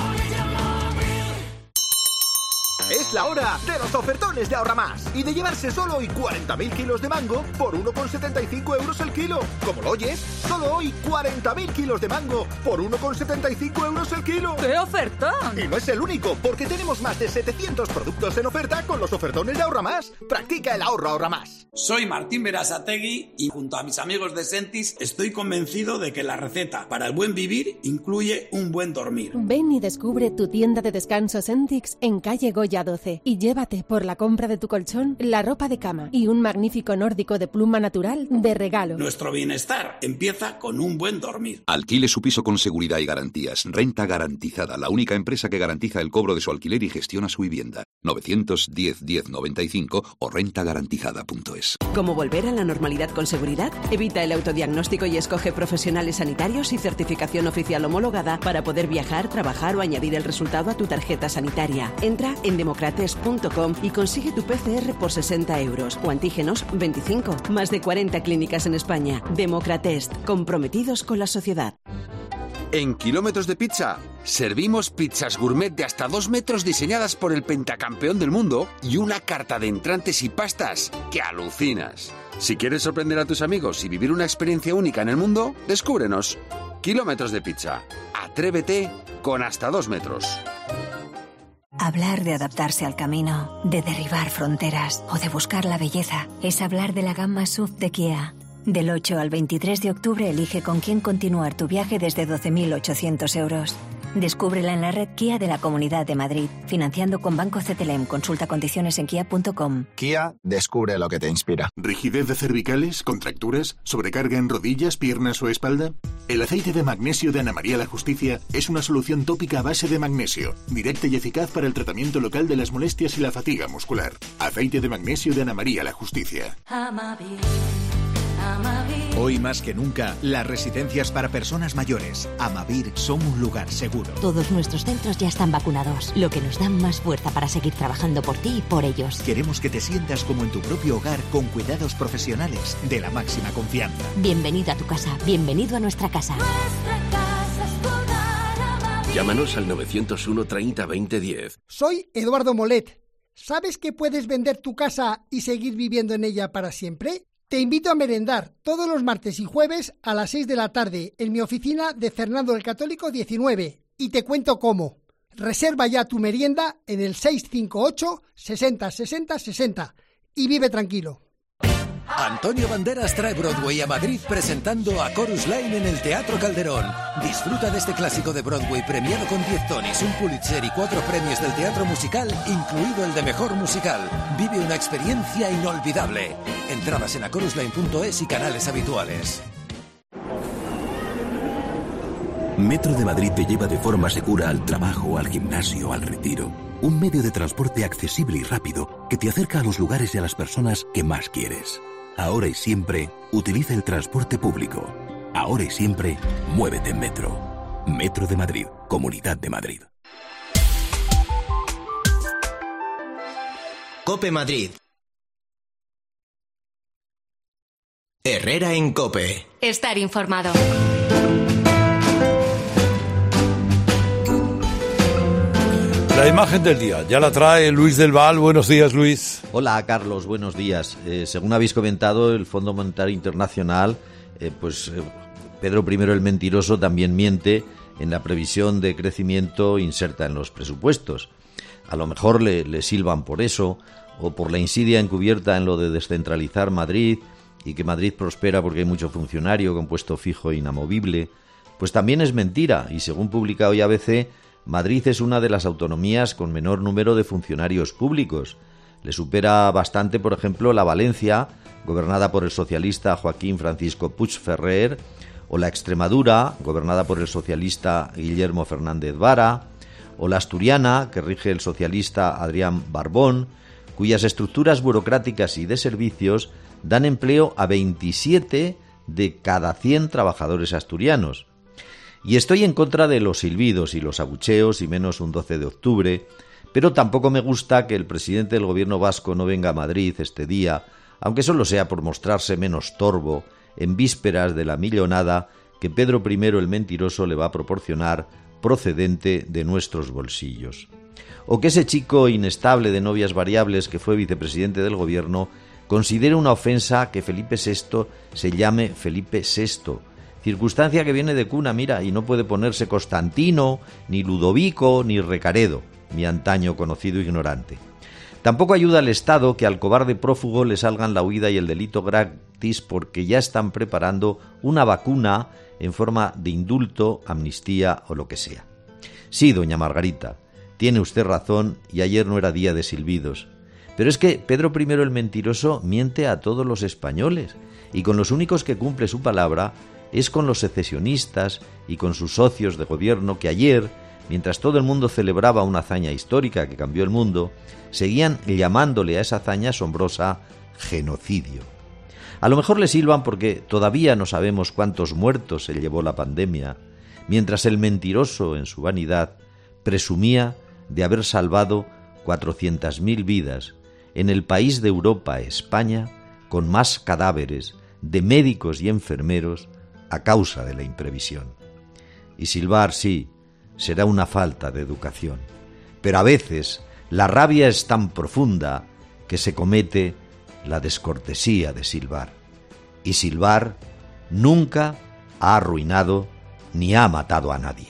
Es la hora de los ofertones de Ahorra Más y de llevarse solo hoy cuarenta mil kilos de mango por uno con setenta y cinco euros el kilo. Como lo oyes, solo hoy cuarenta mil kilos de mango por uno con setenta y cinco euros el kilo. ¡Qué ofertón! Y no es el único, porque tenemos más de setecientos productos en oferta con los ofertones de Ahorra Más. Practica el ahorro Ahorra Más. Soy Martín Berasategui y junto a mis amigos de Sentis estoy convencido de que la receta para el buen vivir incluye un buen dormir. Ven y descubre tu tienda de descanso Sentix en calle Goya doce y llévate por la compra de tu colchón la ropa de cama y un magnífico nórdico de pluma natural de regalo. Nuestro bienestar empieza con un buen dormir. Alquile su piso con seguridad y garantías. Renta Garantizada, la única empresa que garantiza el cobro de su alquiler y gestiona su vivienda. novecientos diez, diez noventa y cinco o renta garantizada punto es. ¿Cómo volver a la normalidad con seguridad? Evita el autodiagnóstico y escoge profesionales sanitarios y certificación oficial homologada para poder viajar, trabajar o añadir el resultado a tu tarjeta sanitaria. Entra en democratest punto com y consigue tu P C R por sesenta euros o antígenos veinticinco. Más de cuarenta clínicas en España. Democratest, comprometidos con la sociedad. En Kilómetros de Pizza, servimos pizzas gourmet de hasta dos metros diseñadas por el pentacampeón del mundo y una carta de entrantes y pastas que alucinas. Si quieres sorprender a tus amigos y vivir una experiencia única en el mundo, descúbrenos. Kilómetros de Pizza. Atrévete con hasta dos metros. Hablar de adaptarse al camino, de derribar fronteras o de buscar la belleza es hablar de la gama S U V de Kia. Del ocho al veintitrés de octubre elige con quién continuar tu viaje desde doce mil ochocientos euros. Descúbrela en la red Kia de la Comunidad de Madrid, financiando con Banco C T L M. Consulta condiciones en kia punto com. Kia, descubre lo que te inspira. ¿Rigidez de cervicales, contracturas, sobrecarga en rodillas, piernas o espalda? El aceite de magnesio de Ana María La Justicia es una solución tópica a base de magnesio, directa y eficaz para el tratamiento local de las molestias y la fatiga muscular. Aceite de magnesio de Ana María La Justicia. Hoy más que nunca, las residencias para personas mayores, Amavir, son un lugar seguro. Todos nuestros centros ya están vacunados, lo que nos da más fuerza para seguir trabajando por ti y por ellos. Queremos que te sientas como en tu propio hogar con cuidados profesionales de la máxima confianza. Bienvenido a tu casa, bienvenido a nuestra casa. Nuestra casa es tu hogar, Amavir. Llámanos al novecientos uno treinta veinte diez. Soy Eduardo Molet. ¿Sabes que puedes vender tu casa y seguir viviendo en ella para siempre? Te invito a merendar todos los martes y jueves a las seis de la tarde en mi oficina de Fernando el Católico diecinueve y te cuento cómo. Reserva ya tu merienda en el seis cinco ocho, sesenta, sesenta, sesenta y vive tranquilo. Antonio Banderas trae Broadway a Madrid presentando a Chorus Line en el Teatro Calderón. Disfruta de este clásico de Broadway premiado con diez Tonys, un Pulitzer y cuatro premios del teatro musical, incluido el de Mejor Musical. Vive una experiencia inolvidable. Entradas en a chorus line punto es y canales habituales. Metro de Madrid te lleva de forma segura al trabajo, al gimnasio, al retiro. Un medio de transporte accesible y rápido que te acerca a los lugares y a las personas que más quieres. Ahora y siempre, utiliza el transporte público. Ahora y siempre, muévete en Metro. Metro de Madrid, Comunidad de Madrid. COPE Madrid. Herrera en COPE. Estar informado. La imagen del día, ya la trae Luis del Val. Buenos días, Luis. Hola, Carlos, buenos días. Eh, según habéis comentado, el Fondo Monetario Internacional, eh, pues eh, Pedro primero el Mentiroso también miente en la previsión de crecimiento inserta en los presupuestos. A lo mejor le, le silban por eso, o por la insidia encubierta en lo de descentralizar Madrid y que Madrid prospera porque hay mucho funcionario con puesto fijo e inamovible. Pues también es mentira, y según publica hoy A B C, Madrid es una de las autonomías con menor número de funcionarios públicos. Le supera bastante, por ejemplo, la Valencia, gobernada por el socialista Joaquín Francisco Puigferrer, o la Extremadura, gobernada por el socialista Guillermo Fernández Vara, o la Asturiana, que rige el socialista Adrián Barbón, cuyas estructuras burocráticas y de servicios dan empleo a veintisiete de cada cien trabajadores asturianos. Y estoy en contra de los silbidos y los abucheos, y menos un doce de octubre, pero tampoco me gusta que el presidente del gobierno vasco no venga a Madrid este día, aunque solo sea por mostrarse menos torvo, en vísperas de la millonada que Pedro primero el Mentiroso le va a proporcionar procedente de nuestros bolsillos. O que ese chico inestable de novias variables que fue vicepresidente del gobierno considere una ofensa que Felipe sexto se llame Felipe sexto, circunstancia que viene de cuna, mira, y no puede ponerse Constantino, ni Ludovico, ni Recaredo, mi antaño conocido ignorante. Tampoco ayuda al Estado que al cobarde prófugo le salgan la huida y el delito gratis porque ya están preparando una vacuna en forma de indulto, amnistía o lo que sea. Sí, doña Margarita, tiene usted razón y ayer no era día de silbidos. Pero es que Pedro primero el Mentiroso miente a todos los españoles y con los únicos que cumple su palabra es con los secesionistas y con sus socios de gobierno que ayer, mientras todo el mundo celebraba una hazaña histórica que cambió el mundo, seguían llamándole a esa hazaña asombrosa genocidio. A lo mejor le silban porque todavía no sabemos cuántos muertos se llevó la pandemia, mientras el mentiroso, en su vanidad, presumía de haber salvado cuatrocientas mil vidas en el país de Europa, España, con más cadáveres de médicos y enfermeros a causa de la imprevisión. Y silbar, sí, será una falta de educación, pero a veces la rabia es tan profunda que se comete la descortesía de silbar. Y silbar nunca ha arruinado ni ha matado a nadie.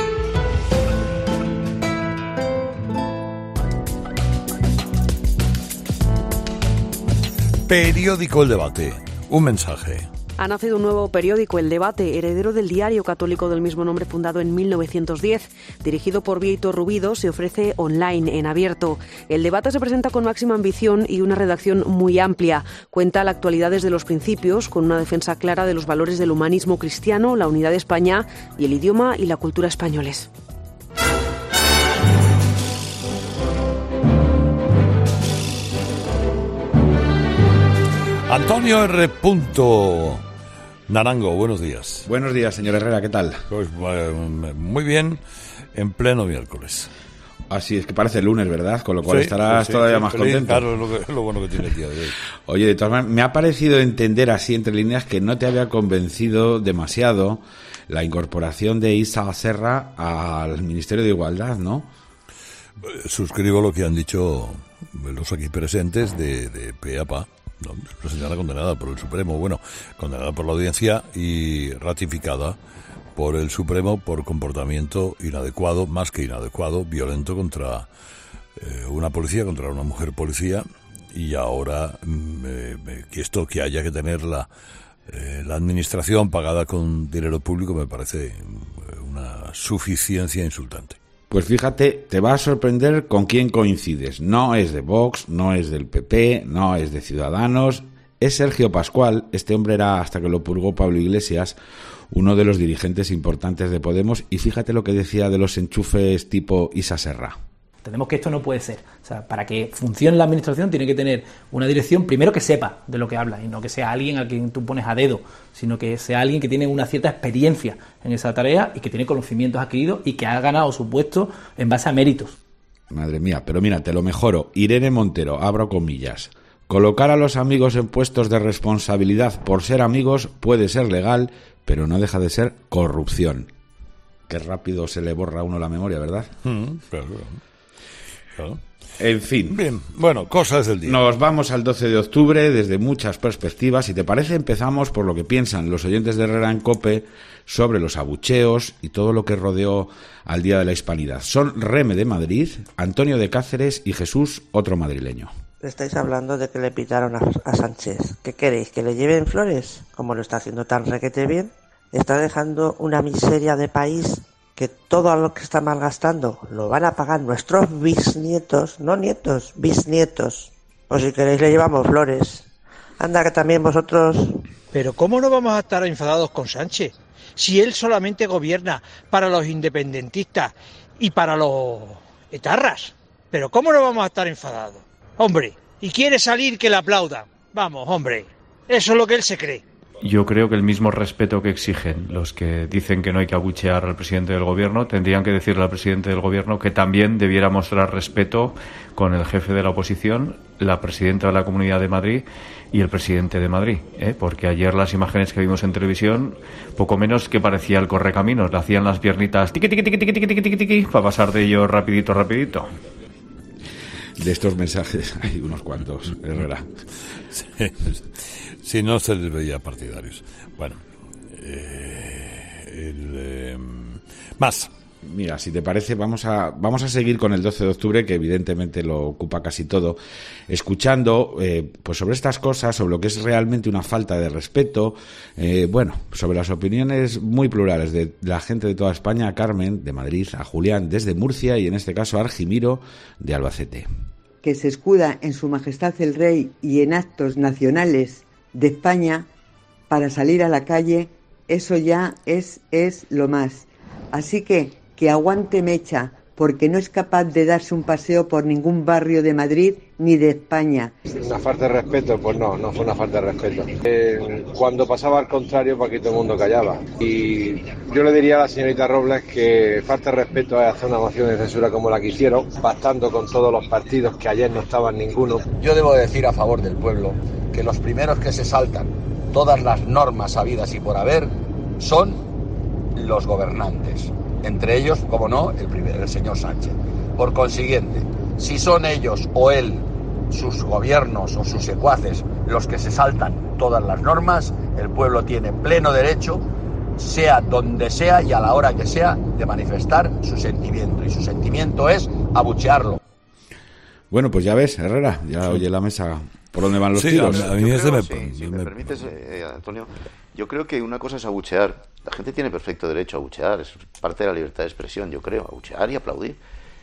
Periódico El Debate. Un mensaje. Ha nacido un nuevo periódico, El Debate, heredero del diario católico del mismo nombre fundado en mil novecientos diez. Dirigido por Víctor Rubido, se ofrece online, en abierto. El Debate se presenta con máxima ambición y una redacción muy amplia. Cuenta la actualidad desde los principios, con una defensa clara de los valores del humanismo cristiano, la unidad de España y el idioma y la cultura españoles. Antonio R. Narango, buenos días. Buenos días, señor Herrera, ¿qué tal? Pues eh, muy bien, en pleno miércoles. Así es que parece lunes, ¿verdad? Con lo cual sí, estarás sí, sí, todavía más feliz, contento. Claro, es lo, que, es lo bueno que tiene el día de hoy. Oye, de todas maneras, me ha parecido entender así entre líneas que no te había convencido demasiado la incorporación de Isa Serra al Ministerio de Igualdad, ¿no? Suscribo lo que han dicho los aquí presentes de, de pe a pa. No, la señora condenada por el Supremo, bueno, condenada por la audiencia y ratificada por el Supremo por comportamiento inadecuado, más que inadecuado, violento contra eh, una policía, contra una mujer policía, y ahora eh, que esto que haya que tener la, eh, la administración pagada con dinero público me parece una suficiencia insultante. Pues fíjate, te va a sorprender con quién coincides. No es de Vox, no es del P P, no es de Ciudadanos, es Sergio Pascual. Este hombre era, hasta que lo purgó Pablo Iglesias, uno de los dirigentes importantes de Podemos, y fíjate lo que decía de los enchufes tipo Isa Serra. Entendemos que esto no puede ser. O sea, para que funcione la administración tiene que tener una dirección, primero que sepa de lo que habla, y no que sea alguien a quien tú pones a dedo, sino que sea alguien que tiene una cierta experiencia en esa tarea y que tiene conocimientos adquiridos y que ha ganado su puesto en base a méritos. Madre mía, pero mira, te lo mejoro. Irene Montero, abro comillas. Colocar a los amigos en puestos de responsabilidad por ser amigos puede ser legal, pero no deja de ser corrupción. Qué rápido se le borra a uno la memoria, ¿verdad? Mm, claro. Claro. En fin. Bien, bueno, cosas del día. Nos vamos al doce de octubre desde muchas perspectivas. Si te parece, empezamos por lo que piensan los oyentes de Herrera en COPE sobre los abucheos y todo lo que rodeó al Día de la Hispanidad. Son Reme de Madrid, Antonio de Cáceres y Jesús, otro madrileño. Estáis hablando de que le pitaron a, a Sánchez. ¿Qué queréis? ¿Que le lleven flores? Como lo está haciendo tan requete bien. Está dejando una miseria de país que todo lo que está malgastando lo van a pagar nuestros bisnietos, no nietos, bisnietos. O si queréis le llevamos flores. Anda que también vosotros... Pero ¿cómo no vamos a estar enfadados con Sánchez? Si él solamente gobierna para los independentistas y para los etarras. Pero ¿cómo no vamos a estar enfadados? Hombre, y quiere salir que le aplaudan. Vamos, hombre, eso es lo que él se cree. Yo creo que el mismo respeto que exigen los que dicen que no hay que abuchear al presidente del gobierno, tendrían que decirle al presidente del gobierno que también debiera mostrar respeto con el jefe de la oposición, la presidenta de la Comunidad de Madrid y el presidente de Madrid, ¿eh? Porque ayer las imágenes que vimos en televisión, poco menos que parecía el correcaminos, le hacían las piernitas tiqui tiqui tiqui tiqui tiqui tiqui tiqui para pasar de ello rapidito, rapidito. De estos mensajes hay unos cuantos, Herrera. Sí, sí, no se les veía partidarios. Bueno, eh, el, eh, más. Mira, si te parece, vamos a vamos a seguir con el doce de octubre, que evidentemente lo ocupa casi todo, escuchando eh, pues sobre estas cosas, sobre lo que es realmente una falta de respeto, eh, bueno, sobre las opiniones muy plurales de la gente de toda España, a Carmen de Madrid, a Julián desde Murcia y en este caso a Argimiro de Albacete. Que se escuda en Su Majestad el Rey y en actos nacionales de España para salir a la calle, eso ya es, es lo más. Así que que aguante mecha, porque no es capaz de darse un paseo por ningún barrio de Madrid ni de España. Una falta de respeto, pues no, no fue una falta de respeto. Eh, cuando pasaba al contrario, pues aquí todo el mundo callaba. Y yo le diría a la señorita Robles que falta de respeto es hacer una moción de censura como la que hicieron, pactando con todos los partidos, que ayer no estaban ninguno. Yo debo decir a favor del pueblo que los primeros que se saltan todas las normas habidas y por haber son los gobernantes. Entre ellos, como no, el, primer, el señor Sánchez. Por consiguiente, si son ellos o él, sus gobiernos o sus secuaces, los que se saltan todas las normas, el pueblo tiene pleno derecho, sea donde sea y a la hora que sea, de manifestar su sentimiento. Y su sentimiento es abuchearlo. Bueno, pues ya ves, Herrera, ya sí. Oye la mesa por dónde van los sí, tiros. A mí creo, me, sí, me, si me, me permites, eh, Antonio, yo creo que una cosa es abuchear. La gente tiene perfecto derecho a abuchear, es parte de la libertad de expresión, yo creo, abuchear y aplaudir.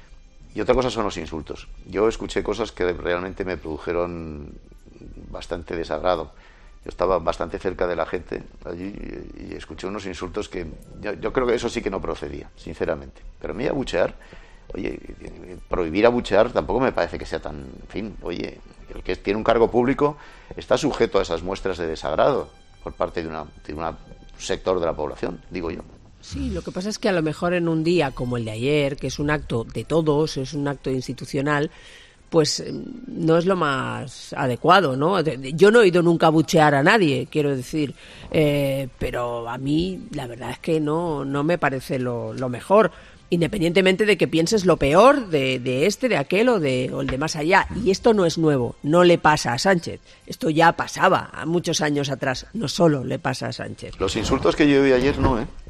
Y otra cosa son los insultos. Yo escuché cosas que realmente me produjeron bastante desagrado. Yo estaba bastante cerca de la gente allí y escuché unos insultos que yo, yo creo que eso sí que no procedía, sinceramente. Pero a mí abuchear, oye, prohibir abuchear tampoco me parece que sea tan, en fin, oye, el que tiene un cargo público está sujeto a esas muestras de desagrado por parte de una, de una sector de la población, digo yo. Sí, lo que pasa es que a lo mejor en un día como el de ayer, que es un acto de todos, es un acto institucional, pues no es lo más adecuado, ¿no? Yo no he ido nunca a buchear a nadie, quiero decir, eh, pero a mí la verdad es que no, no me parece lo, lo mejor, independientemente de que pienses lo peor de, de este, de aquel o de, o el de más allá. Y esto no es nuevo, no le pasa a Sánchez. Esto ya pasaba a muchos años atrás, no solo le pasa a Sánchez. Los insultos que yo vi ayer no, ¿eh?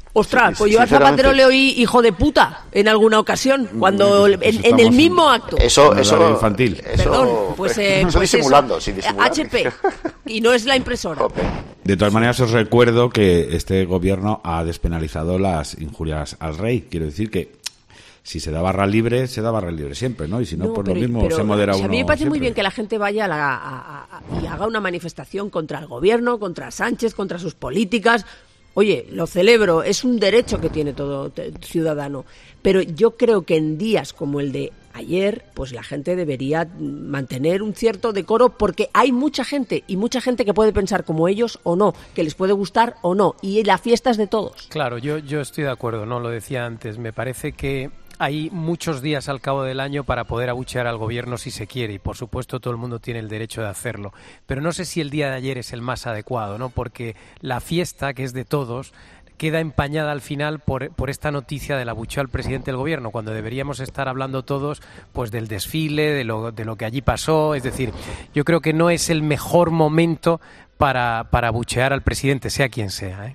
Ostras, Sí, pues yo a sinceramente. Zapatero le oí hijo de puta en alguna ocasión, cuando en, en el mismo acto. Eso, eso, infantil. Eso, Perdón, pues, eh, eso pues disimulando, eso, sin disimular. H P, y no es la impresora. De todas maneras, os recuerdo que este gobierno ha despenalizado las injurias al rey. Quiero decir que si se da barra libre, se da barra libre siempre, ¿no? Y si no, No, pues pero- lo mismo pero, se modera o sea, uno a mí me parece muy siempre. bien que la gente vaya a la- a- a- a- y haga una manifestación contra el gobierno, contra Sánchez, contra sus políticas. Oye, lo celebro, es un derecho que tiene todo te- ciudadano. Pero yo creo que en días como el de ayer, pues la gente debería mantener un cierto decoro, porque hay mucha gente y mucha gente que puede pensar como ellos o no, que les puede gustar o no, y la fiesta es de todos. Claro, yo, yo estoy de acuerdo, no lo decía antes. Me parece que hay muchos días al cabo del año para poder abuchear al gobierno si se quiere, y por supuesto todo el mundo tiene el derecho de hacerlo. Pero no sé si el día de ayer es el más adecuado, ¿no? Porque la fiesta, que es de todos, queda empañada al final por, por esta noticia del abucheo al presidente del gobierno, cuando deberíamos estar hablando todos pues del desfile, de lo, de lo que allí pasó. Es decir, yo creo que no es el mejor momento para, para abuchear al presidente, sea quien sea, ¿eh?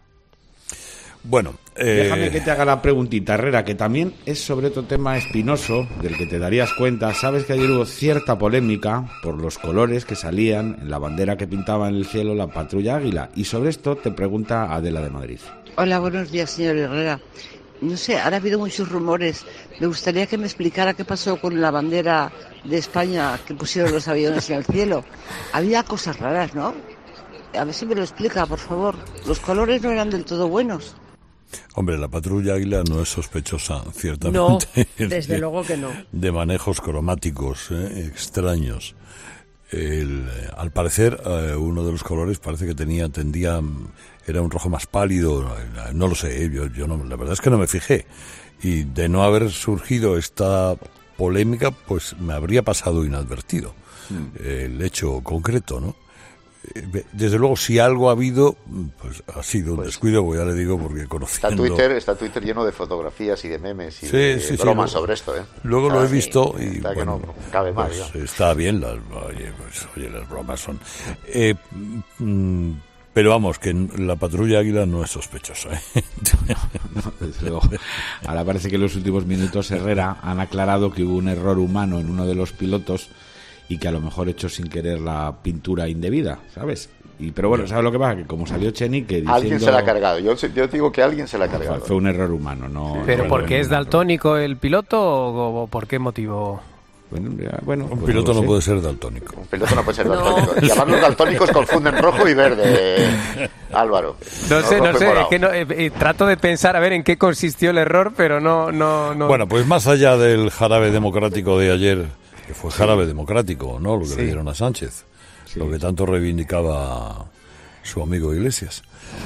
Bueno, eh... déjame que te haga la preguntita, Herrera, que también es sobre otro tema espinoso del que te darías cuenta. Sabes que ayer hubo cierta polémica por los colores que salían en la bandera que pintaba en el cielo la patrulla Águila, y sobre esto te pregunta Adela de Madrid. Hola, buenos días, señor Herrera. No sé, ahora ha habido muchos rumores. Me gustaría que me explicara qué pasó con la bandera de España que pusieron los aviones en el cielo. Había cosas raras, ¿no? A ver si me lo explica, por favor. Los colores no eran del todo buenos. Hombre, la patrulla Águila no es sospechosa, No, ciertamente. desde luego que no. De manejos cromáticos eh, extraños. El, eh, al parecer, eh, uno de los colores parece que tenía, tendía, era un rojo más pálido, eh, no lo sé, eh, yo, yo no, la verdad es que no me fijé. Y de no haber surgido esta polémica, pues me habría pasado inadvertido mm. el hecho concreto, ¿no? Desde luego, si algo ha habido, pues ha sido un descuido, pues ya le digo, porque conociendo... Está Twitter, está Twitter lleno de fotografías y de memes y sí, de sí, bromas sí, sobre esto, ¿eh? Luego ah, lo he visto y está bueno, que no cabe más. Pues, está bien, las, oye, pues, oye, las bromas son... Eh, mm, pero vamos, que la patrulla Águila no es sospechosa, ¿eh? No, desde luego. Ahora parece que en los últimos minutos Herrera han aclarado que hubo un error humano en uno de los pilotos y que a lo mejor echó sin querer la pintura indebida, ¿sabes? Y, pero bueno, ¿sabes lo que pasa? Que como salió Chenique diciendo... Alguien se la ha cargado. Yo, yo digo que alguien se la ha cargado. Fue, fue un error humano, no... ¿Pero no porque es error. daltónico el piloto o, o por qué motivo? Bueno, bueno un pues piloto no, no puede ser daltónico. Un piloto no puede ser daltónico. No. Y además los daltónicos confunden rojo y verde, Álvaro. No, no sé, no sé, es que no, eh, eh, trato de pensar a ver en qué consistió el error, pero no... no, no... Bueno, pues más allá del jarabe democrático de ayer, que fue jarabe democrático, ¿no? Lo que sí. le dieron a Sánchez, sí. Lo que tanto reivindicaba su amigo Iglesias.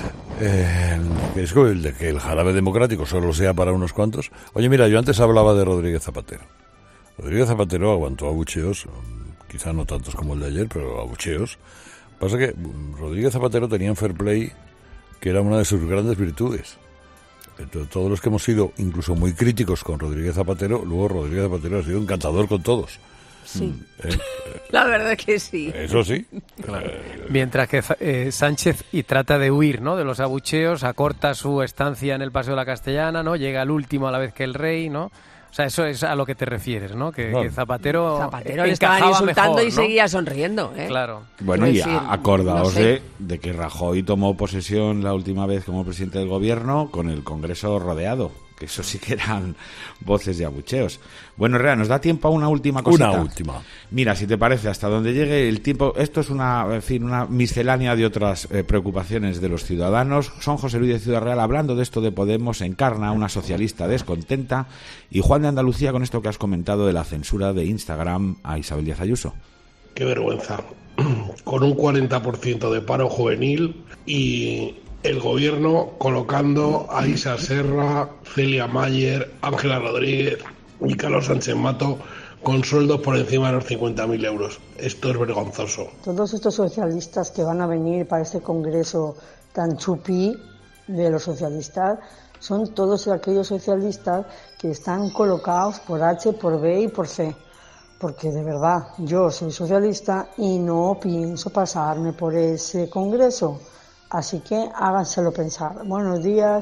Eh, es el de que el jarabe democrático solo sea para unos cuantos. Oye, mira, yo antes hablaba de Rodríguez Zapatero. Rodríguez Zapatero aguantó abucheos, quizá no tantos como el de ayer, pero abucheos. Pasa que Rodríguez Zapatero tenía un fair play que era una de sus grandes virtudes. Entonces, todos los que hemos sido incluso muy críticos con Rodríguez Zapatero, luego Rodríguez Zapatero ha sido encantador con todos. Sí. ¿Eh? La verdad que sí. Eso sí. Claro. Mientras que eh, Sánchez y trata de huir, ¿no?, de los abucheos, acorta su estancia en el Paseo de la Castellana, ¿no? Llega al último a la vez que el rey, ¿no? O sea, eso es a lo que te refieres, ¿no? Que, no. que Zapatero, Zapatero le estaban insultando mejor, y ¿no? seguía sonriendo, ¿eh? Claro. Bueno, y decir, acordaos no sé. de, de que Rajoy tomó posesión la última vez como presidente del gobierno con el Congreso rodeado, que eso sí que eran voces de abucheos. Bueno, Herrera, ¿nos da tiempo a una última cosita? Una última. Mira, si te parece, hasta donde llegue el tiempo, esto es una, en fin, una miscelánea de otras eh, preocupaciones de los ciudadanos. Son José Luis de Ciudad Real hablando de esto de Podemos, encarna una socialista descontenta, y Juan de Andalucía con esto que has comentado de la censura de Instagram a Isabel Díaz Ayuso. Qué vergüenza. Con un cuarenta por ciento de paro juvenil y el gobierno colocando a Isa Serra, Celia Mayer, Ángela Rodríguez y Carlos Sánchez Mato con sueldos por encima de los cincuenta mil euros. Esto es vergonzoso. Todos estos socialistas que van a venir para este congreso tan chupí de los socialistas son todos aquellos socialistas que están colocados por H, por B y por C. Porque de verdad, yo soy socialista y no pienso pasarme por ese congreso. Así que háganselo pensar. Buenos días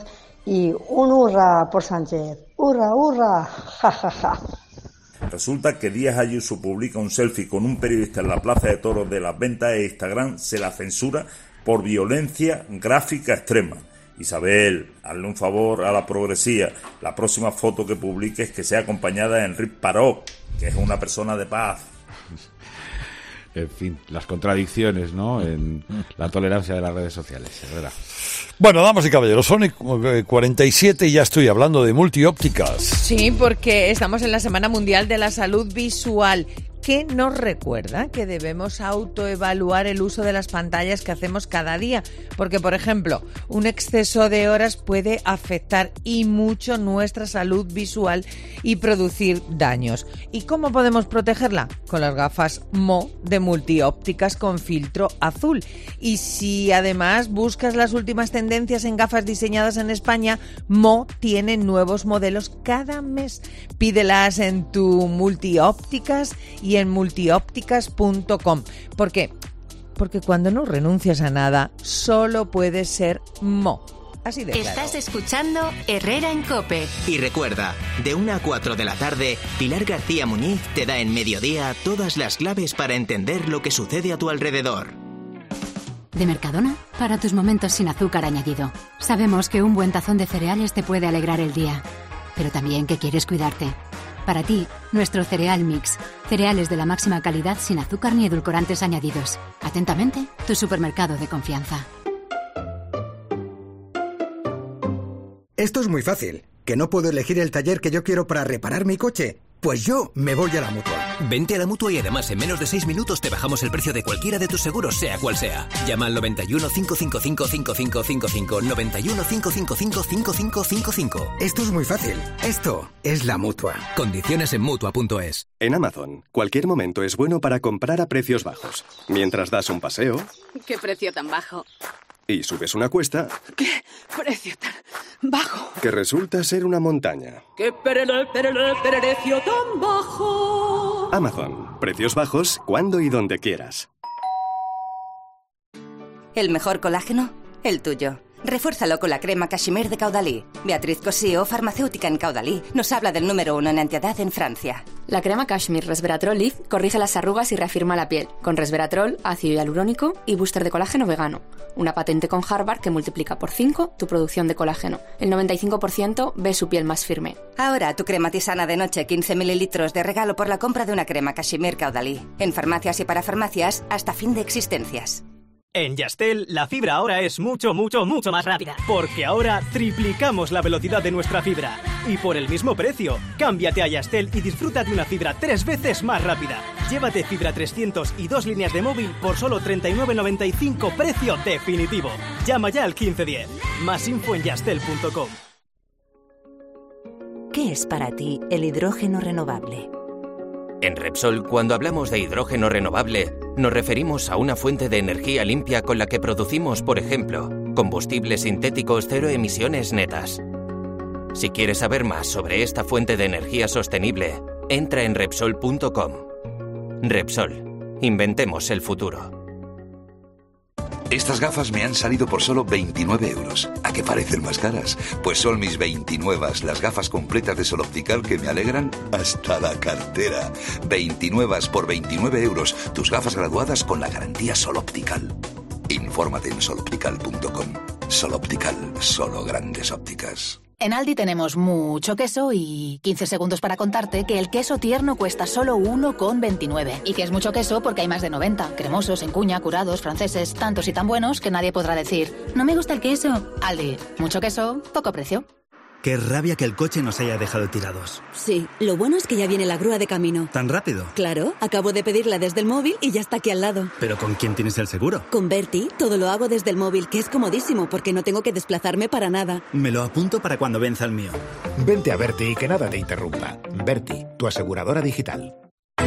Y un hurra por Sánchez. ¡Hurra, hurra! ¡Ja, ja, ja! Resulta que Díaz Ayuso publica un selfie con un periodista en la Plaza de Toros de Las Ventas e Instagram se la censura por violencia gráfica extrema. Isabel, hazle un favor a la progresía. La próxima foto que publiques que sea acompañada de Enrique Parot, que es una persona de paz. En fin, las contradicciones, ¿no? En la tolerancia de las redes sociales, es verdad. Bueno, damas y caballeros, son cuarenta y siete y ya estoy hablando de multiópticas. Sí, porque estamos en la Semana Mundial de la Salud Visual, que nos recuerda que debemos autoevaluar el uso de las pantallas que hacemos cada día, porque, por ejemplo, un exceso de horas puede afectar y mucho nuestra salud visual y producir daños. ¿Y cómo podemos protegerla? Con las gafas Mo de multiópticas con filtro azul. Y si además buscas las últimas tendencias en gafas diseñadas en España, Mo tiene nuevos modelos cada mes. Pídelas en tu multiópticas y en multiópticas punto com. ¿Por qué? Porque cuando no renuncias a nada, solo puedes ser Mo. Así de claro. Estás escuchando Herrera en COPE. Y recuerda, de una a cuatro de la tarde, Pilar García Muñiz te da en Mediodía todas las claves para entender lo que sucede a tu alrededor. De Mercadona, para tus momentos sin azúcar añadido. Sabemos que un buen tazón de cereales te puede alegrar el día, pero también que quieres cuidarte. Para ti, nuestro cereal mix. Cereales de la máxima calidad sin azúcar ni edulcorantes añadidos. Atentamente, tu supermercado de confianza. Esto es muy fácil. ¿Que no puedo elegir el taller que yo quiero para reparar mi coche? Pues yo me voy a la Mutua. Vente a la Mutua y además en menos de seis minutos te bajamos el precio de cualquiera de tus seguros, sea cual sea. Llama al noventa y uno, cinco cinco cinco, cinco cinco cinco cinco, noventa y uno, cinco cinco cinco, cinco cinco cinco cinco. Esto es muy fácil. Esto es la Mutua. Condiciones en Mutua punto es. En Amazon, cualquier momento es bueno para comprar a precios bajos. Mientras das un paseo... ¿Qué precio tan bajo? Y subes una cuesta... ¿Qué precio tan bajo? Que resulta ser una montaña. ¿Qué perele, perele, precio tan bajo? Amazon, precios bajos cuando y donde quieras. ¿El mejor colágeno? El tuyo. Refuérzalo con la crema Cashmere de Caudalí. Beatriz Cosío, farmacéutica en Caudalí, nos habla del número uno en antiedad en Francia. La crema Cashmere Resveratrol Lift corrige las arrugas y reafirma la piel, con resveratrol, ácido hialurónico y booster de colágeno vegano. Una patente con Harvard que multiplica por cinco tu producción de colágeno. El noventa y cinco por ciento ve su piel más firme. Ahora tu crema tisana de noche, quince mililitros de regalo por la compra de una crema Cashmere Caudalí. En farmacias y para farmacias hasta fin de existencias. En Yastel, la fibra ahora es mucho, mucho, mucho más rápida. Porque ahora triplicamos la velocidad de nuestra fibra. Y por el mismo precio. Cámbiate a Yastel y disfruta de una fibra tres veces más rápida. Llévate fibra trescientos y dos líneas de móvil por solo treinta y nueve noventa y cinco, precio definitivo. Llama ya al quince diez. Más info en yastel punto com. ¿Qué es para ti el hidrógeno renovable? En Repsol, cuando hablamos de hidrógeno renovable, nos referimos a una fuente de energía limpia con la que producimos, por ejemplo, combustibles sintéticos cero emisiones netas. Si quieres saber más sobre esta fuente de energía sostenible, entra en Repsol punto com. Repsol, inventemos el futuro. Estas gafas me han salido por solo veintinueve euros. ¿A qué parecen más caras? Pues son mis veintinuevas, las gafas completas de Sol Optical que me alegran hasta la cartera. veintinuevas por veintinueve euros. Tus gafas graduadas con la garantía Sol Optical. Infórmate en sol optical punto com. Sol Optical, solo grandes ópticas. En Aldi tenemos mucho queso y quince segundos para contarte que el queso tierno cuesta solo uno con veintinueve. Y que es mucho queso porque hay más de noventa. Cremosos, en cuña, curados, franceses, tantos y tan buenos que nadie podrá decir «No me gusta el queso». Aldi, mucho queso, poco precio. Qué rabia que el coche nos haya dejado tirados. Sí, lo bueno es que ya viene la grúa de camino. ¿Tan rápido? Claro, acabo de pedirla desde el móvil y ya está aquí al lado. ¿Pero con quién tienes el seguro? Con Berti, todo lo hago desde el móvil, que es comodísimo porque no tengo que desplazarme para nada. Me lo apunto para cuando venza el mío. Vente a Berti y que nada te interrumpa. Berti, tu aseguradora digital.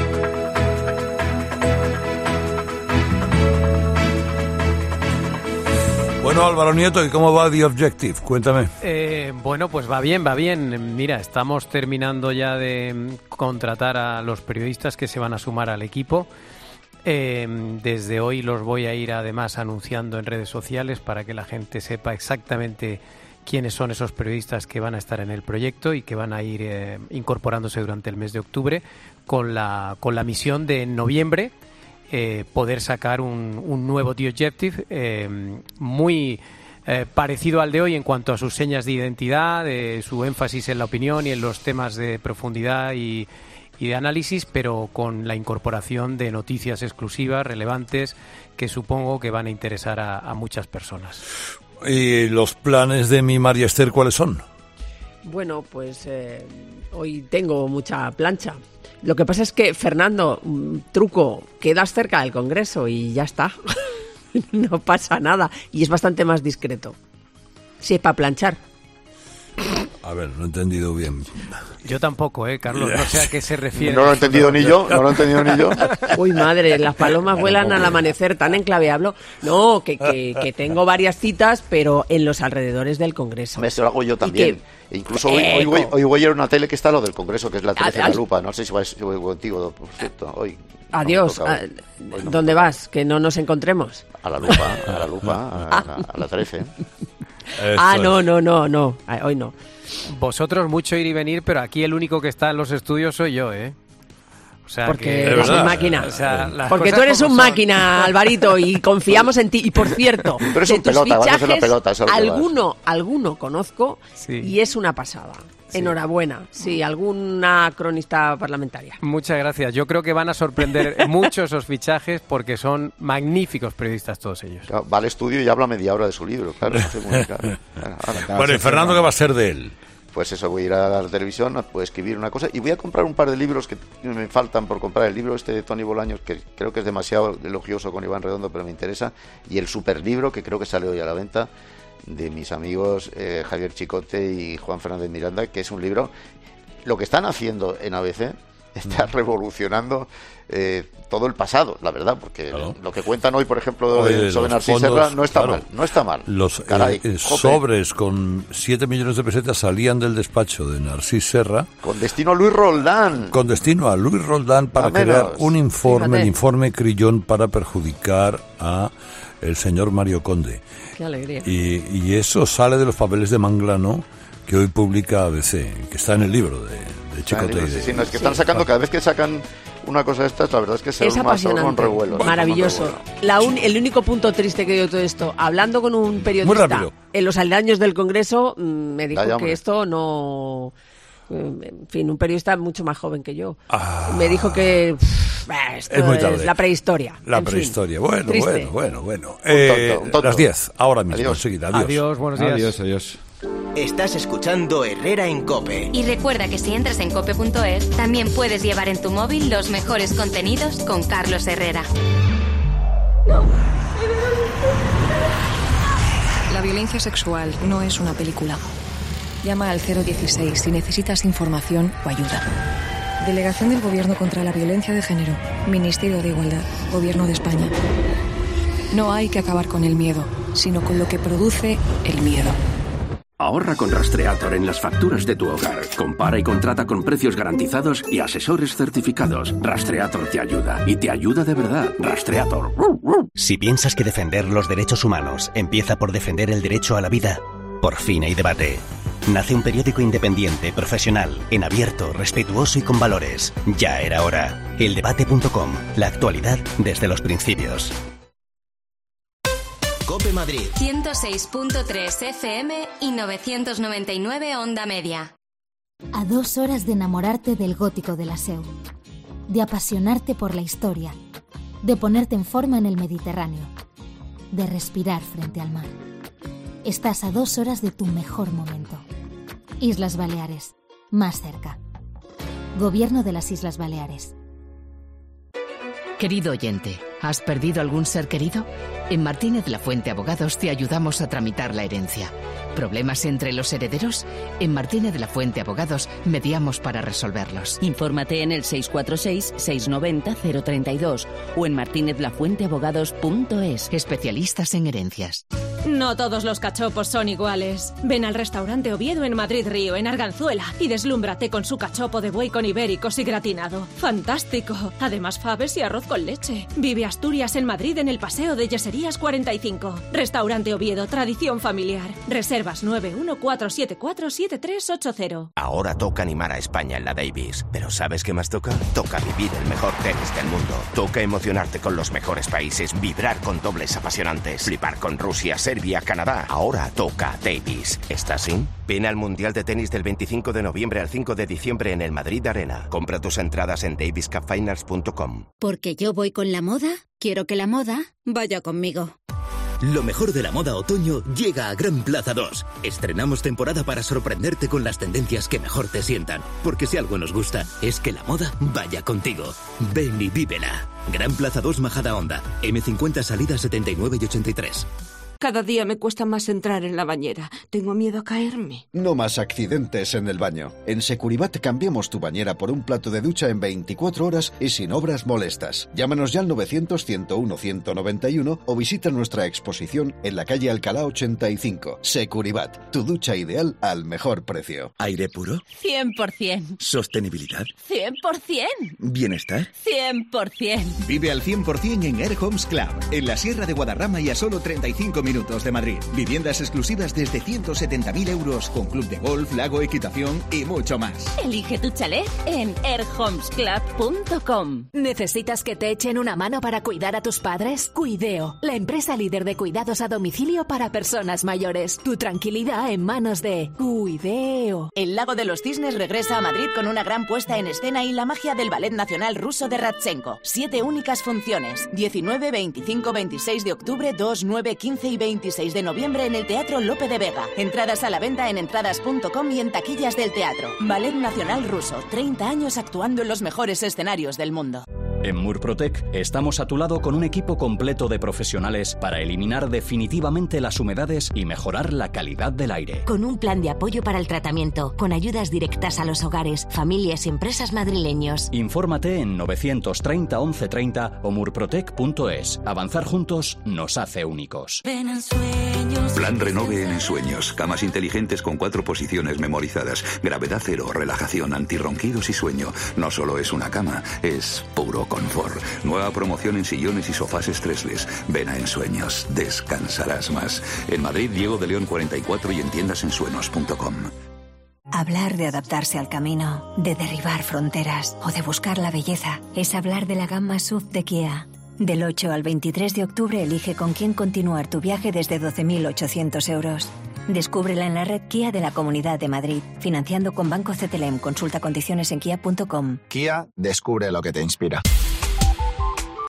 Bueno, Álvaro Nieto, ¿y cómo va The Objective? Cuéntame. Eh, bueno, pues va bien, va bien. Mira, estamos terminando ya de contratar a los periodistas que se van a sumar al equipo. Eh, desde hoy los voy a ir además anunciando en redes sociales para que la gente sepa exactamente quiénes son esos periodistas que van a estar en el proyecto y que van a ir eh, incorporándose durante el mes de octubre con la, con la misión de en noviembre eh, poder sacar un, un nuevo The Objective eh, muy eh, parecido al de hoy en cuanto a sus señas de identidad, de su énfasis en la opinión y en los temas de profundidad y, y de análisis, pero con la incorporación de noticias exclusivas, relevantes, que supongo que van a interesar a, a muchas personas. ¿Y los planes de mi María Esther cuáles son? Bueno, pues eh, hoy tengo mucha plancha. Lo que pasa es que, Fernando, truco, quedas cerca del Congreso y ya está. No pasa nada. Y es bastante más discreto. Si es para planchar. A ver, no he entendido bien. Yo tampoco, ¿eh, Carlos? No sé a qué se refiere. No lo he entendido ni yo, no lo he entendido ni yo. Uy, madre, las palomas vuelan al amanecer, tan en clave hablo. No, que, que, que tengo varias citas, pero en los alrededores del Congreso. Eso lo hago yo también. E incluso hoy, hoy, voy, hoy voy a ir a una tele que está lo del Congreso, que es la tele de la Lupa. No sé si voy, si voy contigo, por cierto, hoy. Adiós. A, hoy no ¿Dónde vas? Que no nos encontremos. A la Lupa, a la Lupa, a, a, a la trece. Ah, no, no, no, no, hoy no. Vosotros mucho ir y venir, pero aquí el único que está en los estudios soy yo, ¿eh? O sea, porque que, eres un máquina. O sea, porque tú eres un máquina, Alvarito, y confiamos en ti. Y por cierto, tú eres un pelota, vas a hacer una pelota, eso alguno, alguno conozco sí. Y es una pasada. Sí. Enhorabuena. Sí, alguna cronista parlamentaria. Muchas gracias. Yo creo que van a sorprender mucho esos fichajes porque son magníficos periodistas todos ellos. Claro, va al estudio y habla media hora de su libro, claro. Muy claro. Ahora, bueno, ¿y Fernando qué va a ser de él? Pues eso, voy a ir a la televisión, voy a escribir una cosa y voy a comprar un par de libros que me faltan por comprar. El libro este de Tony Bolaños, que creo que es demasiado elogioso con Iván Redondo, pero me interesa, y el superlibro, que creo que sale hoy a la venta, de mis amigos eh, Javier Chicote y Juan Fernández Miranda, que es un libro. Lo que están haciendo en A B C está revolucionando eh, todo el pasado, la verdad, porque claro. Lo que cuentan hoy, por ejemplo, Oye, sobre Narcís Serra no está claro. mal, no está mal. Los Caray, eh, sobres con siete millones de pesetas salían del despacho de Narcís Serra. Con destino a Luis Roldán. Con destino a Luis Roldán para crear un informe, Fíjate. el informe Crillón, para perjudicar a el señor Mario Conde. Qué alegría. Y, y eso sale de los papeles de Manglano que hoy publica A B C, que está en el libro de, de Chicote. Ah, y de, sí, sí, no, es que están sacando, cada vez que sacan una cosa de estas, la verdad es que se es apasionante, revuelos, maravilloso. La un, el único punto triste que dio de todo esto, hablando con un periodista en los aldeaños del Congreso, me dijo Daya, que esto no... En fin, un periodista mucho más joven que yo. Ah, me dijo que pff, esto es, muy tarde. es la prehistoria. La en prehistoria. Fin, bueno, triste. bueno, bueno, bueno. Un eh, tonto, un tonto. Las diez, ahora mismo, adiós. enseguida. Adiós. Adiós, buenos días. Adiós, adiós. Estás escuchando Herrera en COPE. Y recuerda que si entras en cope punto es, también puedes llevar en tu móvil los mejores contenidos con Carlos Herrera. La violencia sexual no es una película. Llama al cero dieciséis si necesitas información o ayuda. Delegación del Gobierno contra la Violencia de Género. Ministerio de Igualdad. Gobierno de España. No hay que acabar con el miedo, sino con lo que produce el miedo. Ahorra con Rastreator en las facturas de tu hogar. Compara y contrata con precios garantizados y asesores certificados. Rastreator te ayuda. Y te ayuda de verdad. Rastreator. Si piensas que defender los derechos humanos empieza por defender el derecho a la vida, por fin hay debate. Nace un periódico independiente, profesional, en abierto, respetuoso y con valores. Ya era hora. el debate punto com. La actualidad desde los principios. COPE Madrid. ciento seis punto tres F M y novecientos noventa y nueve Onda Media. A dos horas de enamorarte del gótico de la Seu. De apasionarte por la historia. De ponerte en forma en el Mediterráneo. De respirar frente al mar. Estás a dos horas de tu mejor momento. Islas Baleares, más cerca. Gobierno de las Islas Baleares. Querido oyente, ¿has perdido algún ser querido? En Martínez La Fuente Abogados te ayudamos a tramitar la herencia. ¿Problemas entre los herederos? En Martínez La Fuente Abogados mediamos para resolverlos. Infórmate en el seis cuatro seis, seis nueve cero, cero tres dos o en martinez la fuente abogados punto es. Especialistas en herencias. No todos los cachopos son iguales. Ven al restaurante Oviedo en Madrid Río, en Arganzuela, y deslúmbrate con su cachopo de buey con ibéricos y gratinado. ¡Fantástico! Además, faves y arroz con leche. Vive Asturias en Madrid en el Paseo de Yeserías cuarenta y cinco. Restaurante Oviedo, tradición familiar. Reservas nueve uno cuatro siete cuatro siete tres ocho cero. Ahora toca animar a España en la Davis. ¿Pero sabes qué más toca? Toca vivir el mejor tenis del mundo. Toca emocionarte con los mejores países, vibrar con dobles apasionantes, flipar con Rusia, Serbia, Canadá. Ahora toca Davis. ¿Estás in? Ven al Mundial de Tenis del veinticinco de noviembre al cinco de diciembre en el Madrid Arena. Compra tus entradas en davis cup finals punto com. Porque yo voy con la moda, quiero que la moda vaya conmigo. Lo mejor de la moda otoño llega a Gran Plaza dos. Estrenamos temporada para sorprenderte con las tendencias que mejor te sientan. Porque si algo nos gusta, es que la moda vaya contigo. Ven y vívela. Gran Plaza dos Majadahonda. eme cincuenta salida setenta y nueve y ochenta y tres. Cada día me cuesta más entrar en la bañera. Tengo miedo a caerme. No más accidentes en el baño. En Securibat cambiamos tu bañera por un plato de ducha en veinticuatro horas y sin obras molestas. Llámanos ya al novecientos, ciento uno, ciento noventa y uno o visita nuestra exposición en la calle Alcalá ochenta y cinco. Securibat, tu ducha ideal al mejor precio. ¿Aire puro? cien por ciento. ¿Sostenibilidad? cien por ciento. ¿Bienestar? cien por ciento. Vive al cien por ciento en Air Homes Club, en la Sierra de Guadarrama y a solo treinta y cinco minutos de Madrid. Viviendas exclusivas desde ciento setenta mil euros con club de golf, lago, equitación y mucho más. Elige tu chalet en air homes club punto com. ¿Necesitas que te echen una mano para cuidar a tus padres? Cuideo, la empresa líder de cuidados a domicilio para personas mayores. Tu tranquilidad en manos de Cuideo. El Lago de los Cisnes regresa a Madrid con una gran puesta en escena y la magia del Ballet Nacional Ruso de Radchenko. Siete únicas funciones. diecinueve, veinticinco, veintiséis de octubre, dos, nueve, quince y veintiséis de noviembre en el Teatro Lope de Vega. Entradas a la venta en entradas punto com y en taquillas del teatro. Ballet Nacional Ruso. treinta años actuando en los mejores escenarios del mundo. En Murprotec estamos a tu lado con un equipo completo de profesionales para eliminar definitivamente las humedades y mejorar la calidad del aire. Con un plan de apoyo para el tratamiento, con ayudas directas a los hogares, familias y empresas madrileños. Infórmate en novecientos treinta, once treinta o murprotec punto es. Avanzar juntos nos hace únicos. Ven en sueños. Plan Renove en Ensueños. Camas inteligentes con cuatro posiciones memorizadas. Gravedad cero, relajación, antirronquidos y sueño. No solo es una cama, es puro confort. Nueva promoción en sillones y sofás estresles. Ven a Ensueños. Descansarás más. En Madrid, Diego de León cuarenta y cuatro y en tiendas ensueños punto com. Hablar de adaptarse al camino, de derribar fronteras o de buscar la belleza es hablar de la gama S U V de Kia. Del ocho al veintitrés de octubre elige con quién continuar tu viaje desde doce mil ochocientos euros. Descúbrela en la red Kia de la Comunidad de Madrid, financiando con Banco C T L M. Consulta condiciones en kia punto com. Kia, descubre lo que te inspira.